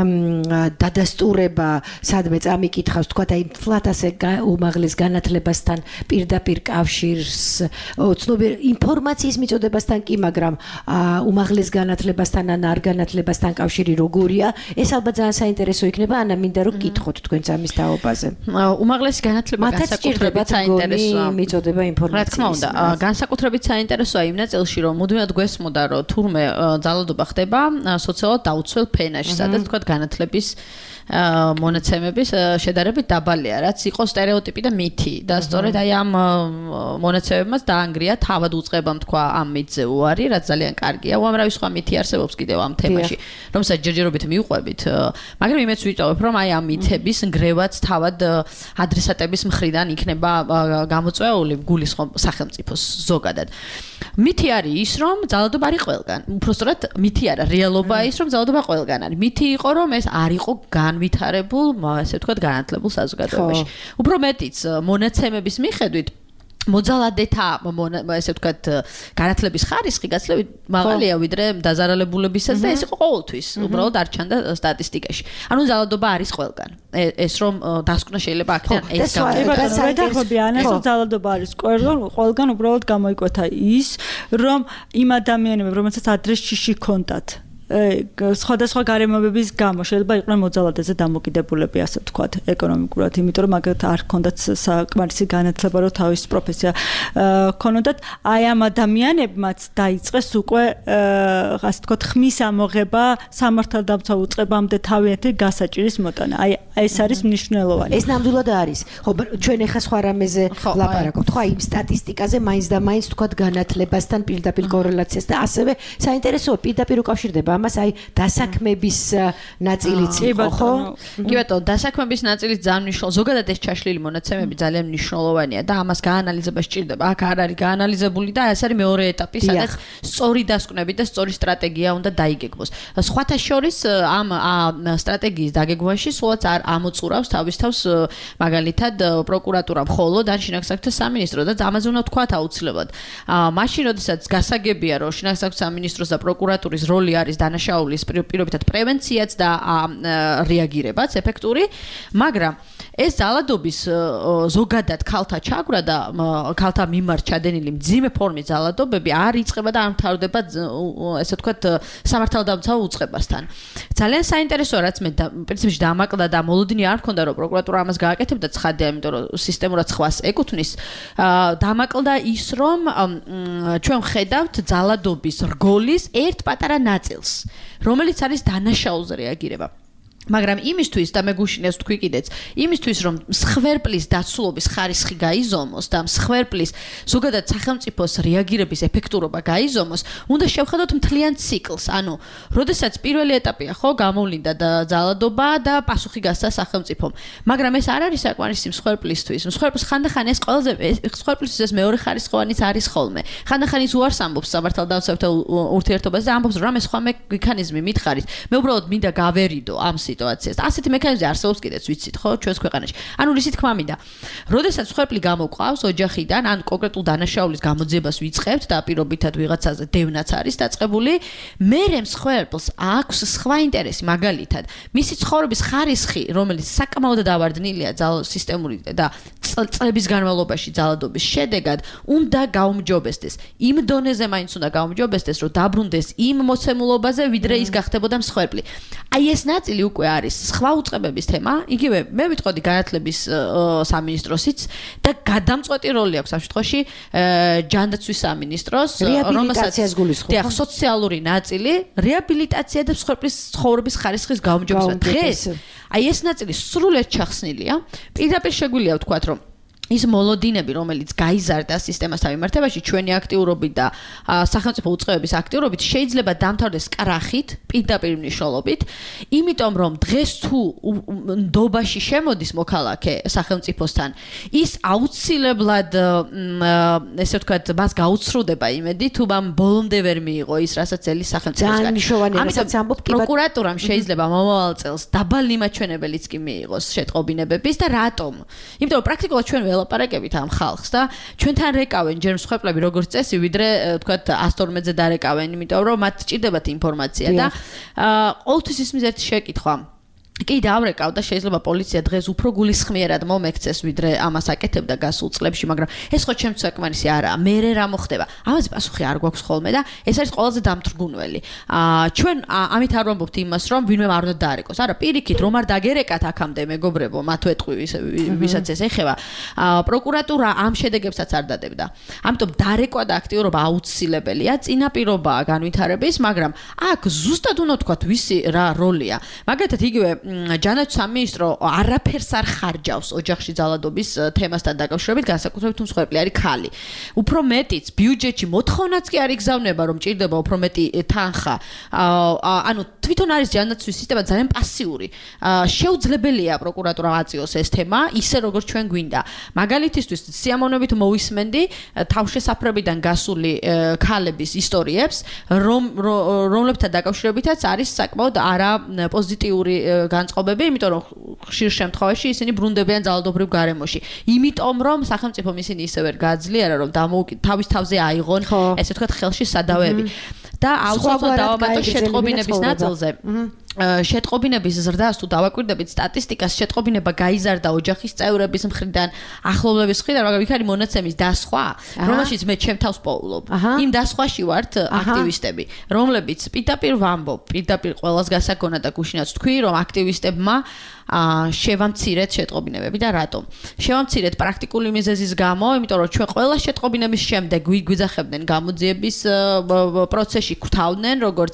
დადასტურება, სადმე წამიკითხავს, თქვა აი თლათ ასე უმაღლეს განათლებასთან პირდაპირ კავშირს, ცნობიერ ინფორმაციის მიწოდებასთან კი, მაგრამ უმაღლეს განათლებასთან ან არ განათლებასთან კავშირი როგორია, ეს ალბათ ძალიან საინტერესო იქნება, ანა მინდა რომ გითხოთ თქვენც ამის თაობაზე.
უმაღლესი განათლება განსაკუთრებით საინტერესოა მიწოდება ინფორმაციის. რა თქმა უნდა, განსაკუთრებით საინტერესოა იმ ნაწილში, რომ მუდმივად გვესმოდა, რომ თურმე ძალადობა ხდება სოციალურად დაუცველ ფენაში, სადაც თქვა განათლების მონაცემების შედარებით დაბალია, რაც იყო სტერეოტიპი და მითი და სწორედ აი ამ მონაცემებმაც დაანგრია თავად უწყებამ თქვა ამ მითზე უარი, რაც ძალიან კარგია. უამრავი სხვა მითი არსებობს კიდევ ამ თემაში, რომელსაც ჯერჯერობით მიუყვებით, მაგრამ იმეც ვიტოვებ, რომ აი ამ მითების ნგრევაც თავად ადრესატების მხრიდან იქნება გამოწვეული გულისხმობ სახელმწიფოს ზოგადად. მითი არის ის, რომ ძალადობა არის ყველგან. უпростоრად მითი არა, რეალობაა ის, რომ ძალადობა ყველგან არის. მითი იყო, რომ ეს არ იყო განვითარებულ, ასე ვთქვათ, განათლებულ საზოგადოებაში. უფრო მეტიც, მონაცემების მიხედვით მოძალადეთა ესე ვთქვათ განათლების ხარისხი გაცილებით მაღალია ვიდრე დაზარალებულებისას და ეს იყო ყოველთვის უბრალოდ არ ჩანდა სტატისტიკაში. ანუ ძალადობა არის ყველგან. ეს რომ დასკვნა შეიძლება აქედან ეს
გამოდიხები ანას ძალადობა არის ყველგან, ყველგან უბრალოდ გამოიკვეთა ის, რომ იმ ადამიანებმა, რომელსაც ადრესში ჰქონდათ სხვადასხვა გარემოებების გამო შეიძლება იყვნენ მოძალადეზე დამოკიდებულები, ასე ვთქვათ, ეკონომიკურად, იმიტომ რომ მაგათ არ ჰქონდათ საკმარისი განათლება, რომ თავის პროფესია ჰქონოდათ. აი ამ ადამიანებმაც დაიწყეს უკვე, ასე ვთქვათ, ხმის ამოღება სამართალდამცავ უწყებამდე თავიანთი გასაჭირის მოტანა. აი ეს არის მნიშვნელოვანი.
ეს ნამდვილად არის. ხო, ჩვენ ახლა სხვა რამეზე ვლაპარაკობთ. ხო, აი იმ სტატისტიკაზე მაინც და მაინც ვთქვათ განათლებასთან პირდაპირ კორელაციას და ასევე საინტერესოა პირდაპირ უკავშირდება ამას აი დასაქმების ნაწილიც იყო, ხო?
კი ბატონო, დასაქმების ნაწილიც ძალიან მნიშვნელოვანია. ზოგადად ეს ჩაშლილი მონაცემები ძალიან მნიშვნელოვანია და ამას გაანალიზება სჭირდება. აქ არ არის გაანალიზებული და ეს არის მეორე ეტაპი, სადაც სწორი დასკვნები და სწორი სტრატეგია უნდა დაიგეგმოს. სხვათა შორის ამ სტრატეგიის დაგეგმვაში სულაც არ ამოწურავს თავის თავს მაგალითად პროკურატურა მხოლოდ ან შინაგან საქმეთა სამინისტრო და ამაზე უნდა ვთქვათ აუცილებლად. მაშინ როდესაც გასაგებია რომ შინაგან საქმეთა სამინისტროს და პროკურატურის როლი არის დანაშაულის პირობითად პრევენციაც და რეაგირებაც ეფექტური, მაგრამ ეს ძალადობის ზოგადად ქალთა ჩაგვრა და ქალთა მიმართ ჩადენილი მძიმე ფორმის ძალადობები არ იწყება და არ მთავრდება ესე ვთქვათ სამართალდამცავ უწყებასთან. ძალიან საინტერესოა, რაც მე პრინციპში დამაკლდა და მოლოდინი არ მქონდა რომ პროკურატურა ამას გააკეთებდა ცხადია, იმიტომ რომ სისტემურად ხვას ეკუთვნის. დამაკლდა ის, რომ ჩვენ ვხედავთ ძალადობის რგოლის ერთ პატარა ნაწილს, რომელიც არის დანაშაულზე რეაგირება. მაგრამ იმისთვის და მე გუშინეს თქვი კიდეც, იმისთვის რომ მსხვერპლის დაცულობის ხარისხი გაიზომოს და მსხვერპლის ზოგადად სახელმწიფოს რეაგირების ეფექტურობა გაიზომოს, უნდა შევხედოთ მთლიან ციკლს. ანუ, როდესაც პირველი ეტაპია, ხო, გამოვლინდა და ძალადობა და პასუხი გასცა სახელმწიფომ. მაგრამ ეს არ არის საკმარისი მსხვერპლისთვის. მსხვერპლს ხანდახან ეს ყველაზე მსხვერპლისთვის ეს მეორე ხარისხოვანიც არის ხოლმე. ხანდახან ის უარს ამბობს სამართალდამცავთა ურთიერთობაზე და ამბობს, რომ ეს სხვა მექანიზმი მითხარით. მე უბრალოდ მინდა გავერიდო ამ სიტუაციას. ასეთი მექანიზმი არსებობს კიდეც ვიცით, ხო, ჩვენს ქვეყანაში. ანუ რისი თქმა მინდა. როდესაც მსხვერპლი გამოყავს ოჯახიდან, ან კონკრეტულ დანაშაულის გამოძიებას ვიწყებთ და პირობითად ვიღაცაზე დევნაც არის დაწყებული, მერე მსხვერპლს აქვს სხვა ინტერესი, მაგალითად, მისი ცხოვრების ხარისხი, რომელიც საკმაოდ დავარდნილია სისტემური და წლების განმავლობაში ძალადობის შედეგად, უნდა გაუმჯობესდეს. იმ დონეზე მაინც უნდა გაუმჯობესდეს, რომ დაბრუნდეს იმ მოცემულობაზე, ვიდრე ის გახდებოდა მსხვერპლი. აი ეს ნაწილი უკვე არის სხვა უწყებების თემა, იგივე მე ვიტყოდი განათლების სამინისტროსიც და გადამწყვეტი როლი აქვს ამ შემთხვევაში ჯანდაცვის სამინისტროს,
რომელსაც
დიახ, სოციალური ნაწილი, რეაბილიტაცია და მსხვერპლის ცხოვრების ხარისხის გაუმჯობესება. დღეს აი ეს ნაწილი სრულად ჩახსნილია. პირდაპირ შეგვიძლია ვთქვათ, რომ ის მოლოდინები, რომელიც გაიზარდა სისტემასთან მიმართებაში, ჩვენი აქტიურობით და სახელმწიფო უწყებების აქტიურობით შეიძლება დამთავრდეს კრახით, პირდაპირ მნიშვნელობით, იმიტომ რომ დღეს თუ ნდობაში შემოდის მოქალაქე სახელმწიფოსთან, ის აუცილებლად ესე ვთქვათ, მას გაუცრუდება იმედი, თუ მან ბოლომდე ვერ მიიღო ის, რასაც ელის სახელმწიფოსგან. ამიტომ პროკურატურამ შეიძლება მომავალ წელს დაბალი მაჩვენებელიც კი მიიღოს შეტყობინებების და რატომ? იმიტომ რომ პრაქტიკულად ჩვენ ველაპარაკებით ამ ხალხს და ჩვენთან რეკავენ ჯერ მსხვერპლები როგორც წესი, ვიდრე თქვათ sto ორმოცზე დარეკავენ, იმიტომ რომ მათ სჭირდებათ ინფორმაცია და ყოველთვის ისმის ერთი შეკითხვა. კი დავრეკავ და შეიძლება პოლიცია დღეს უფრო გულისხმიერად მომექცეს ვიდრე ამას აკეთებდა გასულ წლებში, მაგრამ ეს ხო ჩემს საკმარისი არაა. მერე რა მოხდება? ამაზე პასუხი არ გვაქვს ხოლმე და ეს არის ყველაზე დამთრგუნველი. აა ჩვენ ამით არ ვამბობთ იმას, რომ ვინმე არ უნდა დაარეკოს. არა, პირიქით, რომ არ დაგერეკათ აქამდე მეგობრებო, მათ ვეტყვი ვისაც ეს ეხება. აა პროკურატურა ამ შედეგებსაც არ დადებდა. ამიტომ დარეკვა და აქტიურობა აუცილებელია, წინაპირობაა განვითარების, მაგრამ აქ ზუსტად უნდა თქვათ ვისი რა როლია. მაგალითად იგივე ჯანაჩ სამინისტრო არაფერს არ ხარჯავს ოჯახში ძალადობის თემასთან დაკავშირებით, განსაკუთრებით თუ მსხვერპლი არის ქალი. უფრო მეტიც ბიუჯეტში მოთხოვნაც კი არ იგზავნება, რომ ჭირდება უფრო მეტი თანხა. ანუ თვითონ არის ჯანაცვის სისტემა ძალიან პასიური. შეუძლებელია პროკურატურა აწიოს ეს თემა, ისე როგორც ჩვენ გვინდა. მაგალითისთვის სიამოვნებით მოვისმენდი თავშესაფრებიდან გასული ქალების ისტორიებს, რომ რომლებთან დაკავშირებითაც არის საკმაოდ არა პოზიტიური განწყობები, იმიტომ რომ ხშირ შემთხვევაში ისინი ბრუნდებიან ძალადობრივ გარემოში. იმიტომ რომ სახელმწიფომ ისინი ისე ვერ გააძლიერა, რომ თავის თავზე აიღონ, ესე ვთქვათ, ხელში სადავეები. და აუცილებლად დავამატო შეტყობინების ნაწილზე. შეტყობინების ზრდას თუ დავაკვირდებით სტატისტიკას, შეტყობინება გაიზარდა ოჯახის წევრების მხრიდან, ახლობლების მხრიდან, მაგრამ იქ არის მონაცემის დასხვა, რომელშიც მე ჩემ თავს პოულობ. იმ დასხვაში ვართ აქტივისტები, რომლებიც პირდაპირ ვამბობ, პირდაპირ ყველას გასაგონად და გუშინაც თქვი, რომ აქტივისტებმა შევამცირეთ შეტყობინებები და რატომ? შევამცირეთ პრაქტიკული მიზეზის გამო, იმიტომ რომ ჩვენ ყველა შეტყობინების შემდეგ გვიძახებდნენ გამოძიების პროცესში, გვთავდნენ, როგორც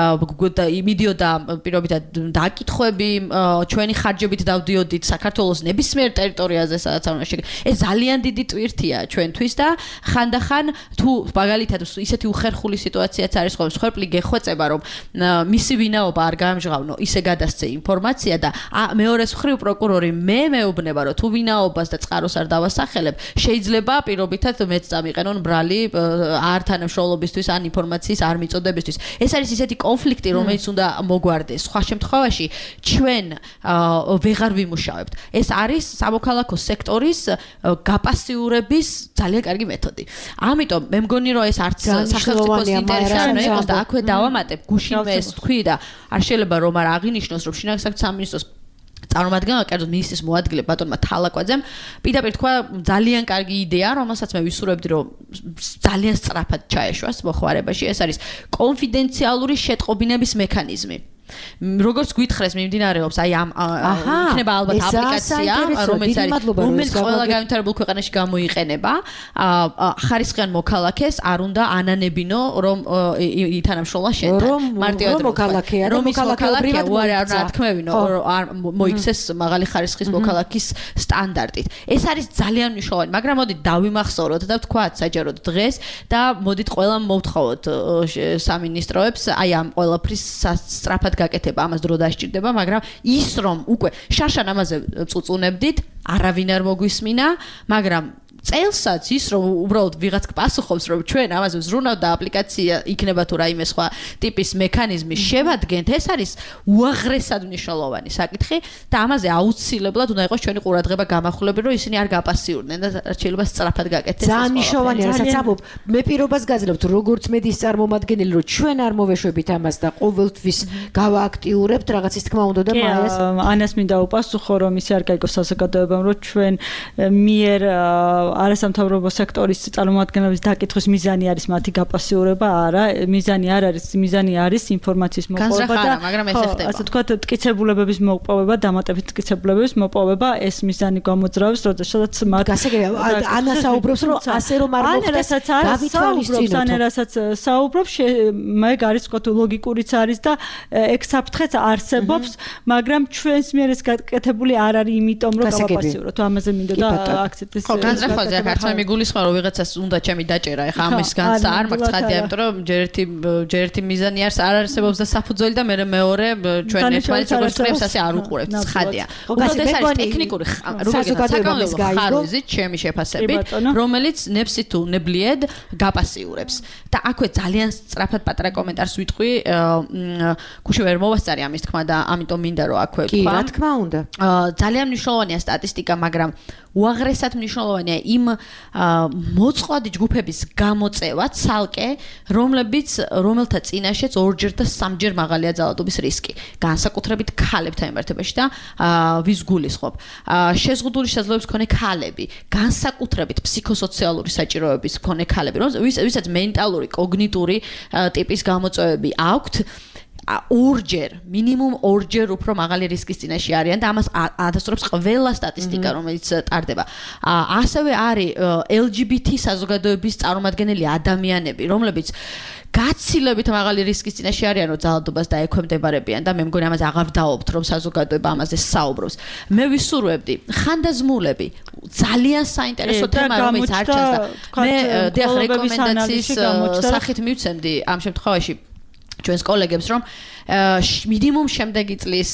მიდიოდა პირობითად დაკითხვები, ჩვენი ხარჯებით დავდიოდით საქართველოს ნებისმიერ ტერიტორიაზე, სადაც არ უნდა შეგე. ეს ძალიან დიდი ტვირთია ჩვენთვის და ხანდახან თუ მაგალითად ისეთი უხერხული სიტუაციაც არის ხოლმე, მსხვერპლი გეხვეწება, რომ მისი ვინაობა არ გაამჟღავნო, ისე გადასცე ინფორმაცია და მეორეს მხრივ პროკურორი მე მეუბნება, რომ თუ ვინაობას და წყაროს არ დავასახელებ, შეიძლება პირობითად მეც წამიყენონ ბრალი არ თანამშრომლობისთვის ან ინფორმაციის არ მიწოდებისთვის. ეს არის ისეთი კონფლიქტი, რომელიც უნდა მოგვარდეს. სხვა შემთხვევაში ჩვენ ვეღარ ვიმუშავებთ. ეს არის სამოქალაქო სექტორის გაპასიურების ძალიან კარგი მეთოდი. ამიტომ მე მგონი, რომ ეს არც სახელმწიფოს ინტერესი არ უნდა იყოს და აქვე დავამატებ, გუშინ მე ეს თქვი და არ შეიძლება რომ არ აღინიშნოს, რომ შინაგან საქმეთა სამინისტროს წარმომადგენელმა, კერძოდ მინისტრის მოადგილე ბატონმა თალაკვაძემ პირდაპირ თქვა ძალიან კარგი იდეა, რომელსაც მე ვისურვებდი, რომ ძალიან სწრაფად ჩაეშვას მოხმარებაში. ეს არის კონფიდენციალური შეტყობინების მექანიზმი. როგორც გვითხრეს მიმდინარეობს აი ამ იქნება ალბათ აპლიკაცია, რომელიც არის რომელიც ყველა განვითარებულ ქვეყანაში გამოიყენება, ხარისხიან მოქალაქეს არ უნდა ანანებინო, რომ ითანამშრომლა შენთან. მარტივად მოქალაქეა, რომ მოქალაქეა უარი არ უნდა თქმევინო, არ მოიქცეს მაღალი ხარისხის მოქალაქის სტანდარტით. ეს არის ძალიან მნიშვნელოვანი, მაგრამ მოდით დავიმახსოვროთ და ვთქვათ საჯაროდ დღეს და მოდით ყველამ მოვთხოვოთ სამინისტროებს აი ამ ყველაფრის სწრაფად გაკეთება, ამას დრო დასჭირდება, მაგრამ ის რომ უკვე შარშან ამაზე წუწუნებდით, არავინ არ მოგვისმინა, მაგრამ წელსაც ის რომ უბრალოდ ვიღაც პასუხობს, რომ ჩვენ ამაზე ვზრუნავთ და აპლიკაცია იქნება თუ რაიმე სხვა ტიპის მექანიზმი შევადგენთ, ეს არის უაღრესად მნიშვნელოვანი საკითხი და ამაზე აუცილებლად უნდა იყოს ჩვენი ყურადღება გამახვილები, რომ ისინი არ გაპასიურდნენ და შეიძლება სწრაფად გაკეთდეს.
ძალიან მნიშვნელოვანია, რასაც ამბობ, მე პირობას გაძლევთ, როგორც მედიის წარმომადგენელი, რომ ჩვენ არ მოვეშვებით ამას და ყოველთვის გავააქტიურებთ, რაღაცის თქმა უნდა და მაიას.
ანას მინდა უპასუხო, რომ ისე არ გაიგოს საზოგადოებამ, რომ ჩვენ მიერ არასამთავრობო სექტორის წარმომადგენლების დაკითხვის მიზანი არის მათი გაპასიურება, არა, მიზანი არ არის, მიზანი არის ინფორმაციის მოპოვება და ასე ვთქვათ, ტკიცებულებების მოპოვება, დამატებით ტკიცებულებების მოპოვება, ეს მიზანი გამოძრავებს, როდესაც მათ
ანა საუბრობს, რომ ასე რომ არ მოხდეს,
გავითვალისწინოთ. ან რასაც საუბრობს, მე არის ვთქვათ, ლოგიკურიც არის და ექსაფრთხეც არსებობს, მაგრამ ჩვენს მიერ ეს გაკეთებული არ არის იმიტომ, რომ გავაპასიუროთ. ამაზე მინდოდა აქცენტის.
ხო, განზრახვაზე აქ არც მე მიგულისხმარ, რომ ვიღაცას უნდა ჩემი დაჭერა, ეხლა ამის განცდა არ მაქვს ცხადია, იმიტომ რომ ჯერ ერთი ჯერ ერთი მიზანი არის არ არსებობს და საფუძველი და მე მეორე ჩვენ ერთმანეთს როგორც წრებს ასე არ უყურებთ, ცხადია. უბრალოდ ეს არის ტექნიკური საზოგადოების ხარვეზით ჩემი შეფასებით, რომელიც ნებსი თუ ნებლიედ გაპასიურებს. და აქვე ძალიან სწრაფად პატარა კომენტარს ვიტყვი, გუშინ ვერ მოვასწარი ამის თქმა და ამიტომ მინდა რომ აქვე
თქვა. კი, რა თქმა უნდა.
ძალიან მნიშვნელოვანია სტატისტიკა, მაგრამ უაღრესად მნიშვნელოვანია იმ მოწყვლადი ჯგუფების გამოწევა ცალკე, რომლებიც რომელთა წინაშეც ორჯერ და სამჯერ მაღალია ძალადობის რისკი. განსაკუთრებით ქალებთან მიმართებაში და ვის გულისხმობ. შეზღუდული შესაძლებლობის მქონე ქალები, განსაკუთრებით ფსიქოსოციალური საჭიროების მქონე ქალები, ვისაც მენტალური, კოგნიტური ტიპის გამოწვევები აქვთ, ორჯერ, მინიმუმ ორჯერ უფრო მაღალი რისკის წინაშე არიან და ამას ადასტურებს ყველა სტატისტიკა, რომელიც ტარდება. ასევე არის ელ ჯი ბი თი საზოგადოების წარმომადგენელი ადამიანები, რომლებიც გაცილებით მაღალი რისკის წინაშე არიან, რომ ძალადობას დაექვემდებარებიან და მე მგონი ამაზე აღარ ვდაობთ, რომ საზოგადოება ამაზე საუბრობს. მე ვისურვებდი ხანდაზმულები, ძალიან საინტერესო თემა, რომელიც არ ჩანს და მე დიახ რეკომენდაციის სახით მივცემდი ამ შემთხვევაში ჩვენს კოლეგებს, რომ მინიმუმ შემდეგი წლის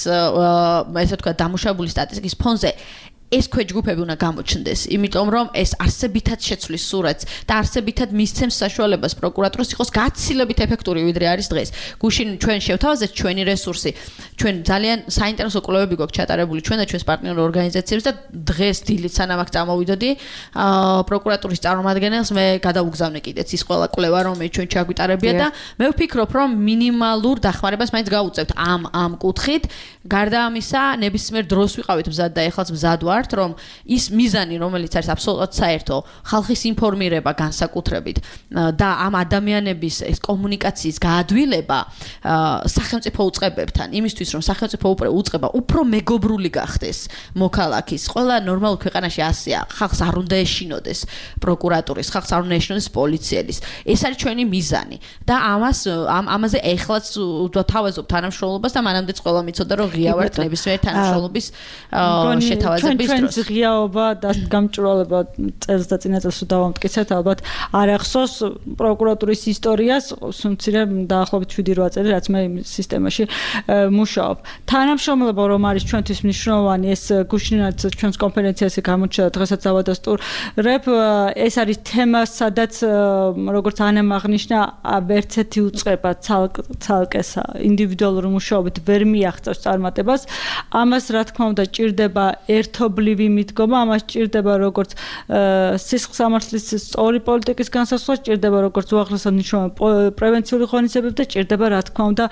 ესე ვთქვათ დამუშავებული სტატისტიკის ფონზე ეს ქვეჯგუფები უნდა გამოჩნდეს, იმიტომ რომ ეს არსებითად შეცვლის სურათს და არსებითად მისცემს საშუალებას პროკურატურას იყოს გაცილებით ეფექტური ვიდრე არის დღეს. გუშინ ჩვენ შევთავაზეთ ჩვენი რესურსი, ჩვენ ძალიან საინტერესო კვლევები გვაქვს ჩატარებული ჩვენ და ჩვენს პარტნიორ ორგანიზაციებს და დღეს დილით სანამ აქ წამოვიდოდი, პროკურატურის წარმომადგენელს მე გადავუგზავნე კიდეც ის ყველა კვლევა, რომელიც ჩვენ ჩაგვიტარებია და მე ვფიქრობ, რომ მინიმალურ დახმარებას მაინც გავუწევთ ამ ამ კუთხით. გარდა ამისა, ნებისმიერ დროს ვიყავით მზად და ეხლაც მზად ვარ, რომ ის მიზანი, რომელიც არის აბსოლუტურად საერთო, ხალხის ინფორმირება განსაკუთრებით და ამ ადამიანების ეს კომუნიკაციის გაადვილება სახელმწიფო უწყებებთან, იმისთვის რომ სახელმწიფო უწყება უფრო მეგობრული გახდეს მოქალაქის. ყველა ნორმალურ ქვეყანაში ასეა, ხალხს არ უნდა ეშინოდეს პროკურატურის, ხალხს არ უნდა ეშინოდეს პოლიციელის. ეს არის ჩვენი მიზანი და ამას ამ ამაზე ეხლაც ვთავაზობ თანამშრომლობას და მანამდეც ყველა მიცოდა რომ ღია ვართ ნებისმიერ თანამშრომლობის შეთავაზების
ჩვენს ღიაობა და გამჭრვალება წელს და წინა წელს დავამტკიცეთ, ალბათ არ ახსოვს პროკურატურის ისტორიას, სულ დაახლოებით შვიდი რვა წელი, რაც მე იმ სისტემაში მუშაობ. თანამშრომლობა რომ არის ჩვენთვის მნიშვნელოვანი, ეს გუშინაც ჩვენს კონფერენციაზე გამოჩნდა, დღესაც დავადასტურებ, ეს არის თემა, სადაც როგორც ანამ აღნიშნა, ერთერთი უწყება ცალკეს ინდივიდუალური მუშაობით ვერ მიაღწევს წარმატებას. ამას რა თქმა უნდა ჭირდება ერთობლივი მიდგომა, ამას ჭირდება როგორც სისხლის სამართლის სწორი პოლიტიკის განსაზღვრა, ჭირდება როგორც უაღრესად მნიშვნელოვანი პრევენციული ღონისძიებები და ჭირდება რა თქმა უნდა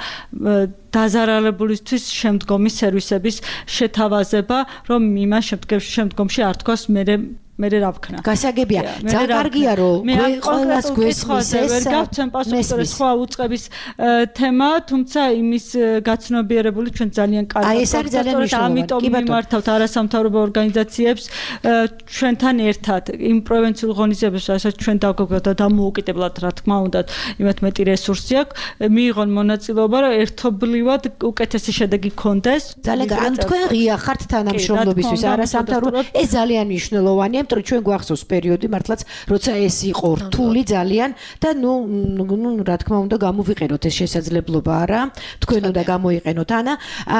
დაზარალებულისთვის შემდგომი სერვისების შეთავაზება, რომ იმას შემდგომში არ თქვას მე მე რა ვქნა.
გასაგებია, ძალიან კარგია რომ ყველას გვესმის ეს
ვერ გავცემ პასუხს სხვა უწყების თემა, თუმცა იმის გაცნობიერებული ჩვენ ძალიან კარგად.
აი ეს არის ძალიან მნიშვნელოვანი.
ამიტომ მიმართავთ არასამთავრობო ორგანიზაციებს ჩვენთან ერთად იმ პრევენციულ ღონისძიებებს, რასაც ჩვენ დავგვეყოთ და დამოუკიდებლად რა თქმა უნდა, იმათ მეტი რესურსი აქვს, მიიღონ მონაწილეობა, რომ ერთობლივად უკეთესი შედეგი გქონდეს.
ძალიან კარგი. თქვენ ღია ხართ თანამშრომლობისთვის არასამთავრობო, ეს ძალიან მნიშვნელოვანია. რომ ჩვენ გვახსოვს პერიოდი მართლაც როცა ეს იყო რთული ძალიან და ნუ ნუ რა თქმა უნდა გამოვიყენოთ ეს შესაძლებლობა არა თქვენ უნდა გამოიყენოთ ანა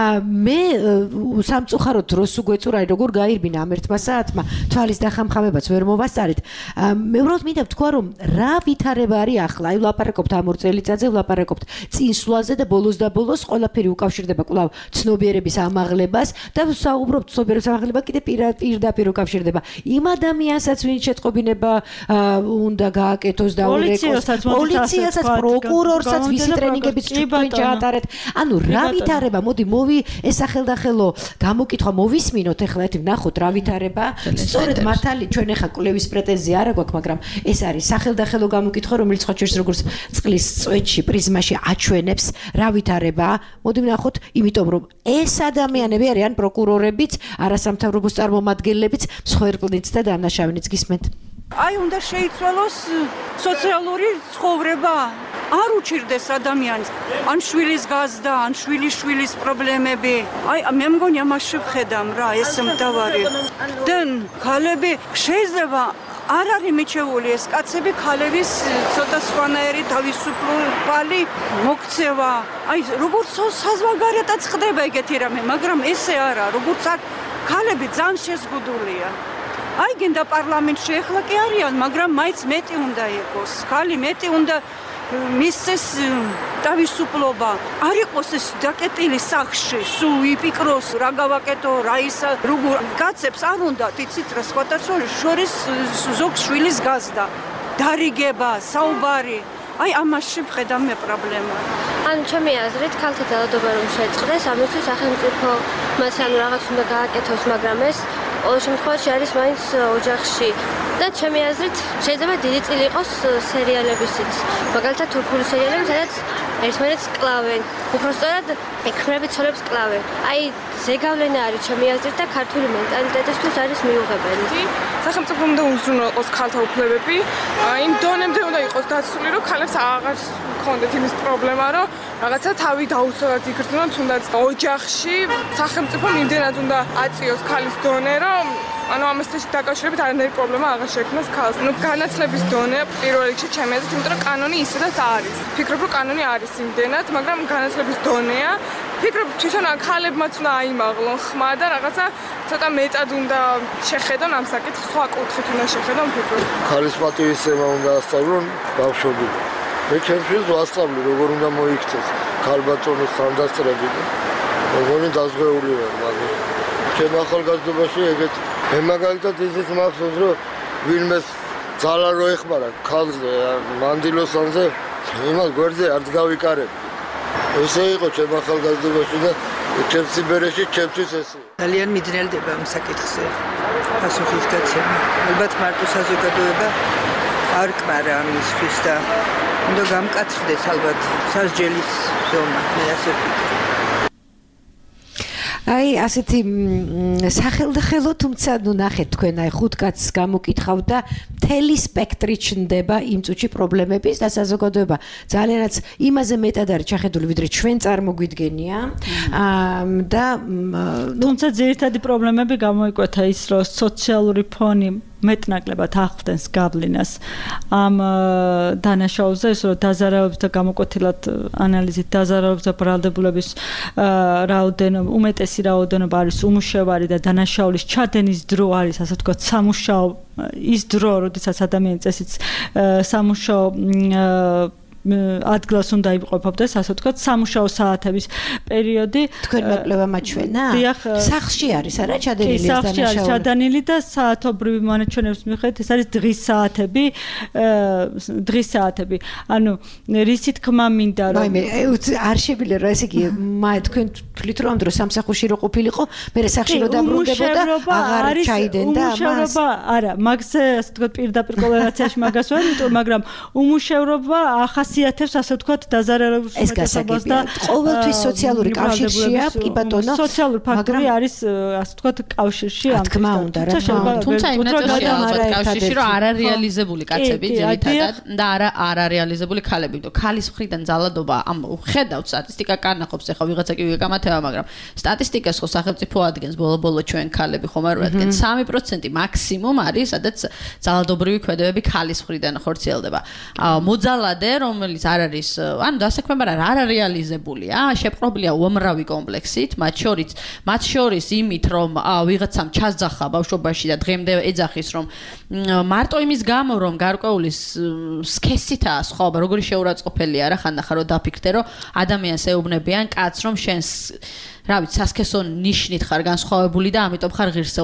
მე სამწუხაროდ დროს უგვეწურა როგორ გაირბინა ამ ერთმა საათმა თვალის დახამხამებაც ვერ მოვასწარეთ მე უბრალოდ მინდა ვთქვა რომ რა ვითარება არის ახლა აი ვლაპარაკობთ ამ ორ წელიწადზე ვლაპარაკობთ წინსვლაზე და ბოლოს და ბოლოს ყველაფერი უკავშირდება კვლავ ცნობიერების ამაღლებას და საუბრობთ ცნობიერების ამაღლება კიდე პირდაპირ უკავშირდება იმ ადამიანსაც ვინც შეტყობინება უნდა გააკეთოს და ურეკოს პოლიციასაც პროკურორსაც ვისი ტრენინგებიც თქვენ ჩაატარეთ ანუ რა ვითარება მოდი მოვი ეს სახელდახელო გამოკითხვა მოვისმინოთ ეხლა ერთი ვნახოთ რა ვითარება სწორედ მართალი ჩვენ ეხლა კვლევის პრეტენზია არ აქვს მაგრამ ეს არის სახელდახელო გამოკითხვა რომელიც ხო ჩვენს როგორც წყლის წვეთში პრიზმაში აჩვენებს რა ვითარება მოდი ვნახოთ იმიტომ რომ ეს ადამიანები არიან პროკურორებიც არასამთავრობო წარმომადგენლებიც მსხვერპლიც და დანაშაულიც გისმენთ
აი უნდა შეიცვალოს სოციალური ცხოვრება არ უჩირდეს ადამიანს ან შვილის გაზდა ან შვილის შვილის პრობლემები აი მე მგონი ამაში ვხედავ რა ეს მდავარი და ქალები შეიძლება არ არის მიჩეული ეს კაცები ქალების ცოტა სხვანაირი თავისუფლება მოქცევა აი როგორც საზღვარგარეთაც ხდება ეგეთი რამე მაგრამ ესე არა როგორც აქ ქალები ძალიან შეზღუდულია აი გინდა პარლამენტში ახლა კი არიან მაგრამ მაინც მეტი უნდა იყოს ქალი მეტი უნდა მისცეს თავისუფლება არ იყოს ეს დაკეტილი სახში სულ ვიფიქროს რა გავაკეთო რა ისა როგორ კაცებს არ უნდა იცით რა სხვათა შორის ზოგ შვილის გაზდა დარიგება საუბარი აი ამაში ვხედავ მე პრობლემა
ანუ ჩემი აზრით ქალთა ძალადობა რომ შეწყდეს ამისთვის სახელმწიფო მას ანუ რაღაც უნდა გააკეთოს მაგრამ ეს ყოველ შემთხვევაში არის მაინც ოჯახში და ჩემი აზრით შეიძლება დიდი წილი იყოს სერიალებისიც მაგალითად თურქული სერიალები სადაც ერთმანეთს კლავენ უბრალოდ ექრები ცოლებს კლავენ აი ზეგავლენა არის ჩემი აზრით და ქართული მენტალიტეტისთვის არის მიუღებელი
სახელმწიფო უნდა უზრუნო იყოს ქალთა უფლებები იმ დონემდე უნდა იყოს დაცული რომ ქალებს აღარ ქონდეთ იმის პრობლემა რომ რაღაცა თავი დაუცველად იგრძნონ თუნდაც ოჯახში სახელმწიფო იმდენად უნდა აწიოს ქალის დონე რომ ანუ ამასთან დაკავშირებით არანაირი პრობლემა აღარ შექმნას ქალს. ნუ განათლების დონე პირველ რიგში ჩემი აზრით, იმიტომ რომ კანონი ისედაც არის. ფიქრობ რომ კანონი არის იმდენად, მაგრამ განათლების დონეა. ფიქრობ თვითონ ქალებმაც უნდა აიმაღლონ ხმა და რაღაცა ცოტა მეტად უნდა შეხედონ ამ საკითხს, სხვა კუთხით უნდა შეხედონ ფიქრობ.
ქალის პატივისცემა უნდა ასწავლონ ბავშვები. მე ჩემთვის ვასწავლი როგორ უნდა მოიქცეს ქალბატონის თანდასწრები. როგორი დაზღვეული ვარ მაგრამ ჩემ ახალგაზრდობაში ეგეთ მე მაგალითად ისიც მახსოვს რომ ვინმეს ძალა რო ეხმარა ქალზე მანდილოსანზე იმას გვერდზე არც გავიკარებ ესე იყო ჩემ ახალგაზრდობაში და ჩემ სიბერეში ჩემთვის ესე
ძალიან მიძნელდება ამ საკითხზე პასუხის გაცემა ალბათ მარტო საზოგადოება არ კმარა ამისთვის და უნდა გამკაცრდეს ალბათ სასჯელის ზომა მე ასე ვფიქრობ
აი ასეთი სახელდახელო თუმცა ნუ ნახეთ თქვენ აი ხუთ კაცს გამოკითხავთ და მთელი სპექტრი ჩნდება იმ წუთში პრობლემების და საზოგადოება ძალიანაც იმაზე მეტად არის ჩახედული ვიდრე ჩვენ წარმოგვიდგენია და
თუმცა ძირითადი პრობლემები გამოიკვეთა ის რომ სოციალური ფონი მეტნაკლებად ახდენს გავლენას ამ დანაშაულზე ის რომ დაზარალების და გამოკვეთილად ანალიზით დაზარალების და ბრალდებულების რაოდენობა უმეტესი რაოდენობა არის უმუშევარი და დანაშაულის ჩადენის დრო არის ასე ვთქვათ სამუშაო ის დრო როდესაც ადამიანი წესით სამუშაო ადგილას უნდა იმყოფებდეს, ასე ვთქვათ, სამუშაო საათების პერიოდი.
თქვენ მოკვლევა მაჩვენა? სახლში არის, არა, ჩადენილი ეს დანაშაული.
სახლში არის ჩადენილი და საათობრივი მონაჩვენების მიხედვით ეს არის დღის საათები, დღის საათები. ანუ რისი თქმა მინდა რომ
მე არ შევიდე რა ესე იგი, მე თქვენ თვლით რომ ამ დროს სამსახურში რო ყოფილიყო, მე სახლში რო დაბრუნდებოდა, აღარ ჩაიდენდა ამას.
უმუშევრობა, არა, მაგზე ასე ვთქვათ პირდაპირ კორელაციაში მაგას ვერ ვიტყვი, მაგრამ უმუშევრობა ახას ასიათებს ასე ვთქვათ დაზარალების
უმეტესობას და ყოველთვის სოციალური კავშირშია კი ბატონო
სოციალური ფაქტორი არის ასე ვთქვათ კავშირში
ამ თქმა უნდა რა
თუმცა იმ ნაწილშია ალბათ კავშირში რომ არარეალიზებული კაცები ძირითადად და არა არარეალიზებული ქალები იმიტომ ქალის მხრიდან ძალადობა ამ ხედავთ სტატისტიკა კანახობს ეხლა ვიღაცა კი ვიგამათება მაგრამ სტატისტიკას ხო სახელმწიფო ადგენს ბოლო-ბოლო ჩვენ ქალები ხომ არ ვადგენთ სამი პროცენტი მაქსიმუმ არის სადაც ძალადობრივი ქმედებები ქალის მხრიდან ხორციელდება მოძალადე რომ რომელიც არ არის, ანუ დასაქმება რა არარეალიზებულია, შეპყრობილია უამრავი კომპლექსით, მათ შორის, მათ შორის იმით, რომ ვიღაცამ ჩასძახა ბავშვობაში და დღემდე ეძახის, რომ მარტო იმის გამო, რომ გარკვეული სქესითაა სხვაობა, როგორი შეურაცხყოფელია რა ხანდახან რომ დაფიქრდე, რომ ადამიანს ეუბნებიან კაცს, რომ შენს რა ვიცი, სასქესო ნიშნით ხარ განსხვავებული და ამიტომ ხარ ღირსეული.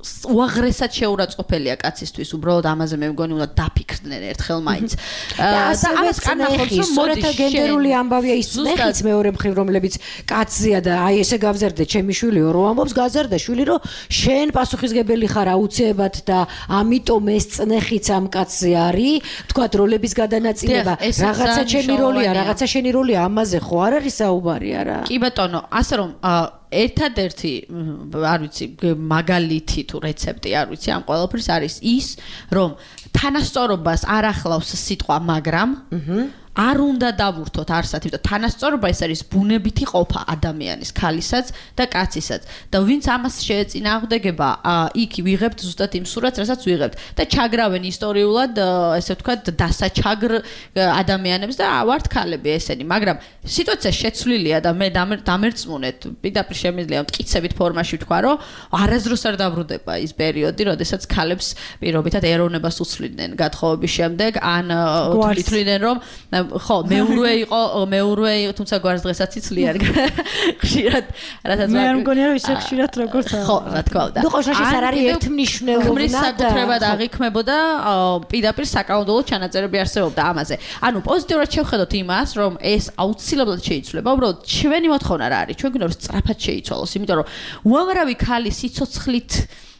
უაღრესად შეურაცხყოფელია კაცისთვის, უბრალოდ ამაზე მე მგონი უნდა დაფიქრდნენ ერთხელ მაინც.
და ამას კანახობს, რომ სწორედ გენდერული ამბავია ის წნეხიც მეორე მხრივ, რომლებიც კაცზეა და აი ესე გავზარდე ჩემი შვილი რო ამბობს, გაზარდა შვილი რომ შენ პასუხისგებელი ხარ აუცილებლად და ამიტომ ეს წნეხიც ამ კაცზე არის, თქვათ როლების გადანაწილება, რაღაცა შენი როლია, რაღაცა შენი როლია, ამაზე ხო არ არის საუბარი არა?
კი ბატონო, ასე რომ ერთადერთი არ ვიცი მაგალითი თუ რეცეპტი არ ვიცი ამ ყველაფრის არის ის რომ თანასწორობას არ ახლავს სიტყვა მაგრამ არ უნდა დავურთოთ არსად, იმიტომ თანასწორობა ეს არის ბუნებითი ყოფა ადამიანის, ქალისაც და კაცისაც. და ვინც ამას შეეწინააღმდეგება, იქ ვიღებთ ზუსტად იმ სურათს, რასაც ვიღებთ და ჩაგრავენ ისტორიულად, ესე ვთქვათ, დასაჩაგრ ადამიანებს და ვართ ქალები ესენი, მაგრამ სიტუაცია შეცვლილია და მე დამერწმუნეთ, პირდაპირ შემიძლია მტკიცებით ფორმაში ვთქვა, რომ არასდროს არ დაბრუნდება ის პერიოდი, როდესაც ქალებს პირობითად ეროვნებას უცვლიდნენ გათხოვების შემდეგ, ან თვითონ რომ ხო, მეურვე იყო, მეურვე, თუმცა გვარს დღესაც იცლიან. ხშირად, რასაც
მე არ მგონია რომ ისე ხშირად როგორც
ხო, რა თქმა უნდა.
ნუ ყოველ შემთხვევაში არ არის ერთმნიშვნელოვნად
ქმრის საკუთრებად აღიქმებოდა პირდაპირ საკანონმდებლო ჩანაწერები არსებობდა ამაზე. ანუ პოზიტიურად შევხედოთ იმას, რომ ეს აუცილებლად შეიცვლება, უბრალოდ ჩვენი მოთხოვნა რა არის? ჩვენ გვინდა რომ სწრაფად შეიცვალოს, იმიტომ რომ უამრავი ქალი სიცოცხლით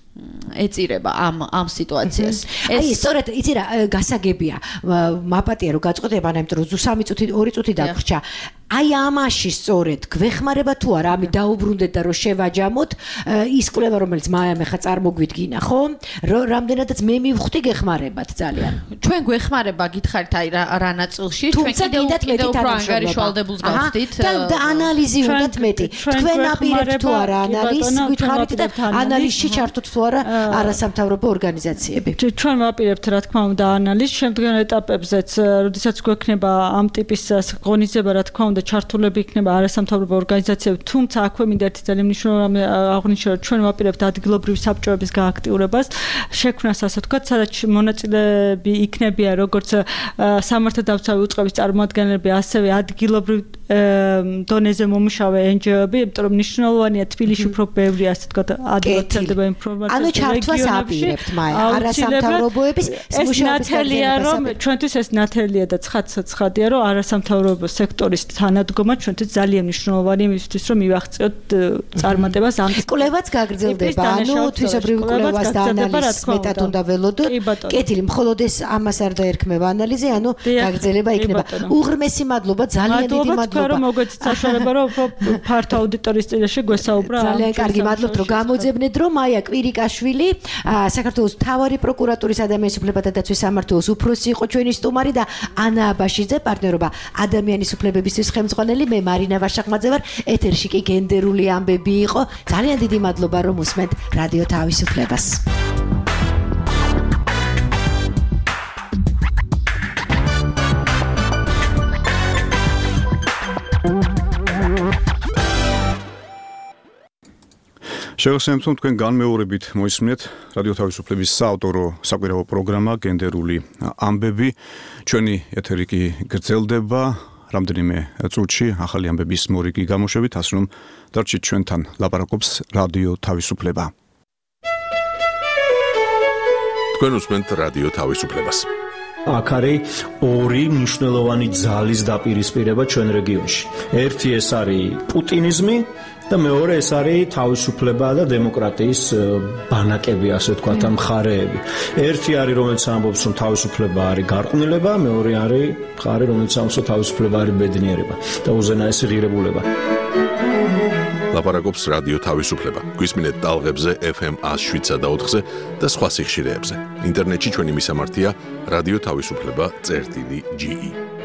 ეწირება ამ ამ სიტუაციას.
აი სწორედ იცი რა გასაგებია მაპატია რომ გაწყდება, იმიტომ რომ სამი წუთი ორი წუთი დაგვრჩა. აი ამაში სწორედ გვეხმარება თუ არა ამი დაუბრუნდეთ და რომ შევაჯამოთ ის კვლევა რომელიც მაიამ ახლა წარმოგვიდგინა ხო? რომ რამდენადაც მე მივხვდი გეხმარებათ ძალიან.
ჩვენ გვეხმარება გითხარით აი რა ნაწილში ჩვენ კიდევ კიდევ უფრო ანგარიშვალდებულს გავხდით
და ანალიზი უნდათ მეტი. თქვენ აპირებთ თუ არა ანალიზს გითხარით და ანალიზში ჩართოთ თუ არა არასამთავრობო ორგანიზაციები.
ჩვენ ვაპირებთ რა თქმა უნდა ანალიზს შემდგომ ეტაპებზეც, როდესაც გვექნება ამ ტიპის ღონისძიება რა თქმა უნდა და ჩართულები იქნება არასამთავრობო ორგანიზაციები, თუმცა აქვე მინდა ერთი ძალიან მნიშვნელოვანი აღნიშნო, რომ ჩვენ ვაპირებთ ადგილობრივი საბჭოების გააქტიურებას, შექმნას ასე ვთქვათ, სადაც მონაწილეები იქნებიან როგორც სამართალდამცავი უწყების წარმომადგენლები, ასევე ადგილობრივ დონეზე მომუშავე εν ჯი ო-ები, იმიტომ რომ მნიშვნელოვანია თბილისში უფრო ბევრი ასე ვთქვათ ადვოკატები ინფორმაცია.
ანუ ჩართვას აპირებთ მაია არასამთავრობოების
მუშაობის რომ ჩვენთვის ეს ნათელია და ცხადია რომ არასამთავრობო სექტორის თანადგომა ჩვენთვის ძალიან მნიშვნელოვანია იმისთვის რომ მივახციოთ წარმატებას ამ
კვლევაც გაგრძელდება. ანუ თვისობრივი კვლევას და ანალიზს მეტად უნდა ველოდოთ. კეთილი, მხოლოდ ეს ამას არ დაერქმევა ანალიზი, ანუ გაგრძელება იქნება. უღრმესი მადლობა, ძალიან დიდი მადლობა.
რომ მოგვეცით საშუალება რომ ფართო აუდიტორიის წინაშე გვესაუბრა.
ძალიან კარგი, მადლობთ რომ გამოძებნეთ რომ მაია კვირიკაშვილი, საქართველოს მთავარი პროკურატურის ადამიანის უფლებათა დაცვის სამმართველოს უფროსი იყო ჩვენი სტუმარი და ანა აბაშიძე პარტნიორობა ადამიანის უფლებებისთვის ხელმძღვანელი, მე მარინა ვაშახმაძე ვარ, ეთერში კი გენდერული ამბები იყო. ძალიან დიდი მადლობა რომ უსმენთ რადიო თავისუფლებას.
შევასრულებთ თქვენ განმეორებით მოისმინეთ რადიო თავისუფლების საავტორო საკვირაო პროგრამა გენდერული ამბები. ჩვენი ეთერი კი გრძელდება რამდენიმე წუთში ახალი ამბების მორიგი გამოშვებით, ასე რომ დარჩით ჩვენთან, ლაპარაკობს რადიო თავისუფლება.
თქვენ უსმენთ რადიო თავისუფლებას.
აქ არის ორი მნიშვნელოვანი ძალის დაპირისპირება ჩვენ რეგიონში. ერთი ეს არის პუტინიზმი და მეორე ეს არის თავისუფლება და დემოკრატიის ბანაკები, ასე ვთქვათ, მხარეები. ერთი არის რომელიც ამბობს რომ თავისუფლება არის გარყვნილება, მეორე არის მხარე რომელიც ამბობს რომ თავისუფლება არის ბედნიერება და უზენაესი ღირებულება.
ლაპარაკობს რადიო თავისუფლება. გვისმინეთ ტალღებზე ეფ ემ ას შვიდსა და ოთხზე და სხვა სიხშირეებზე. ინტერნეტში ჩვენი მისამართია რადიო თავისუფლება წერტილი ჯი ი.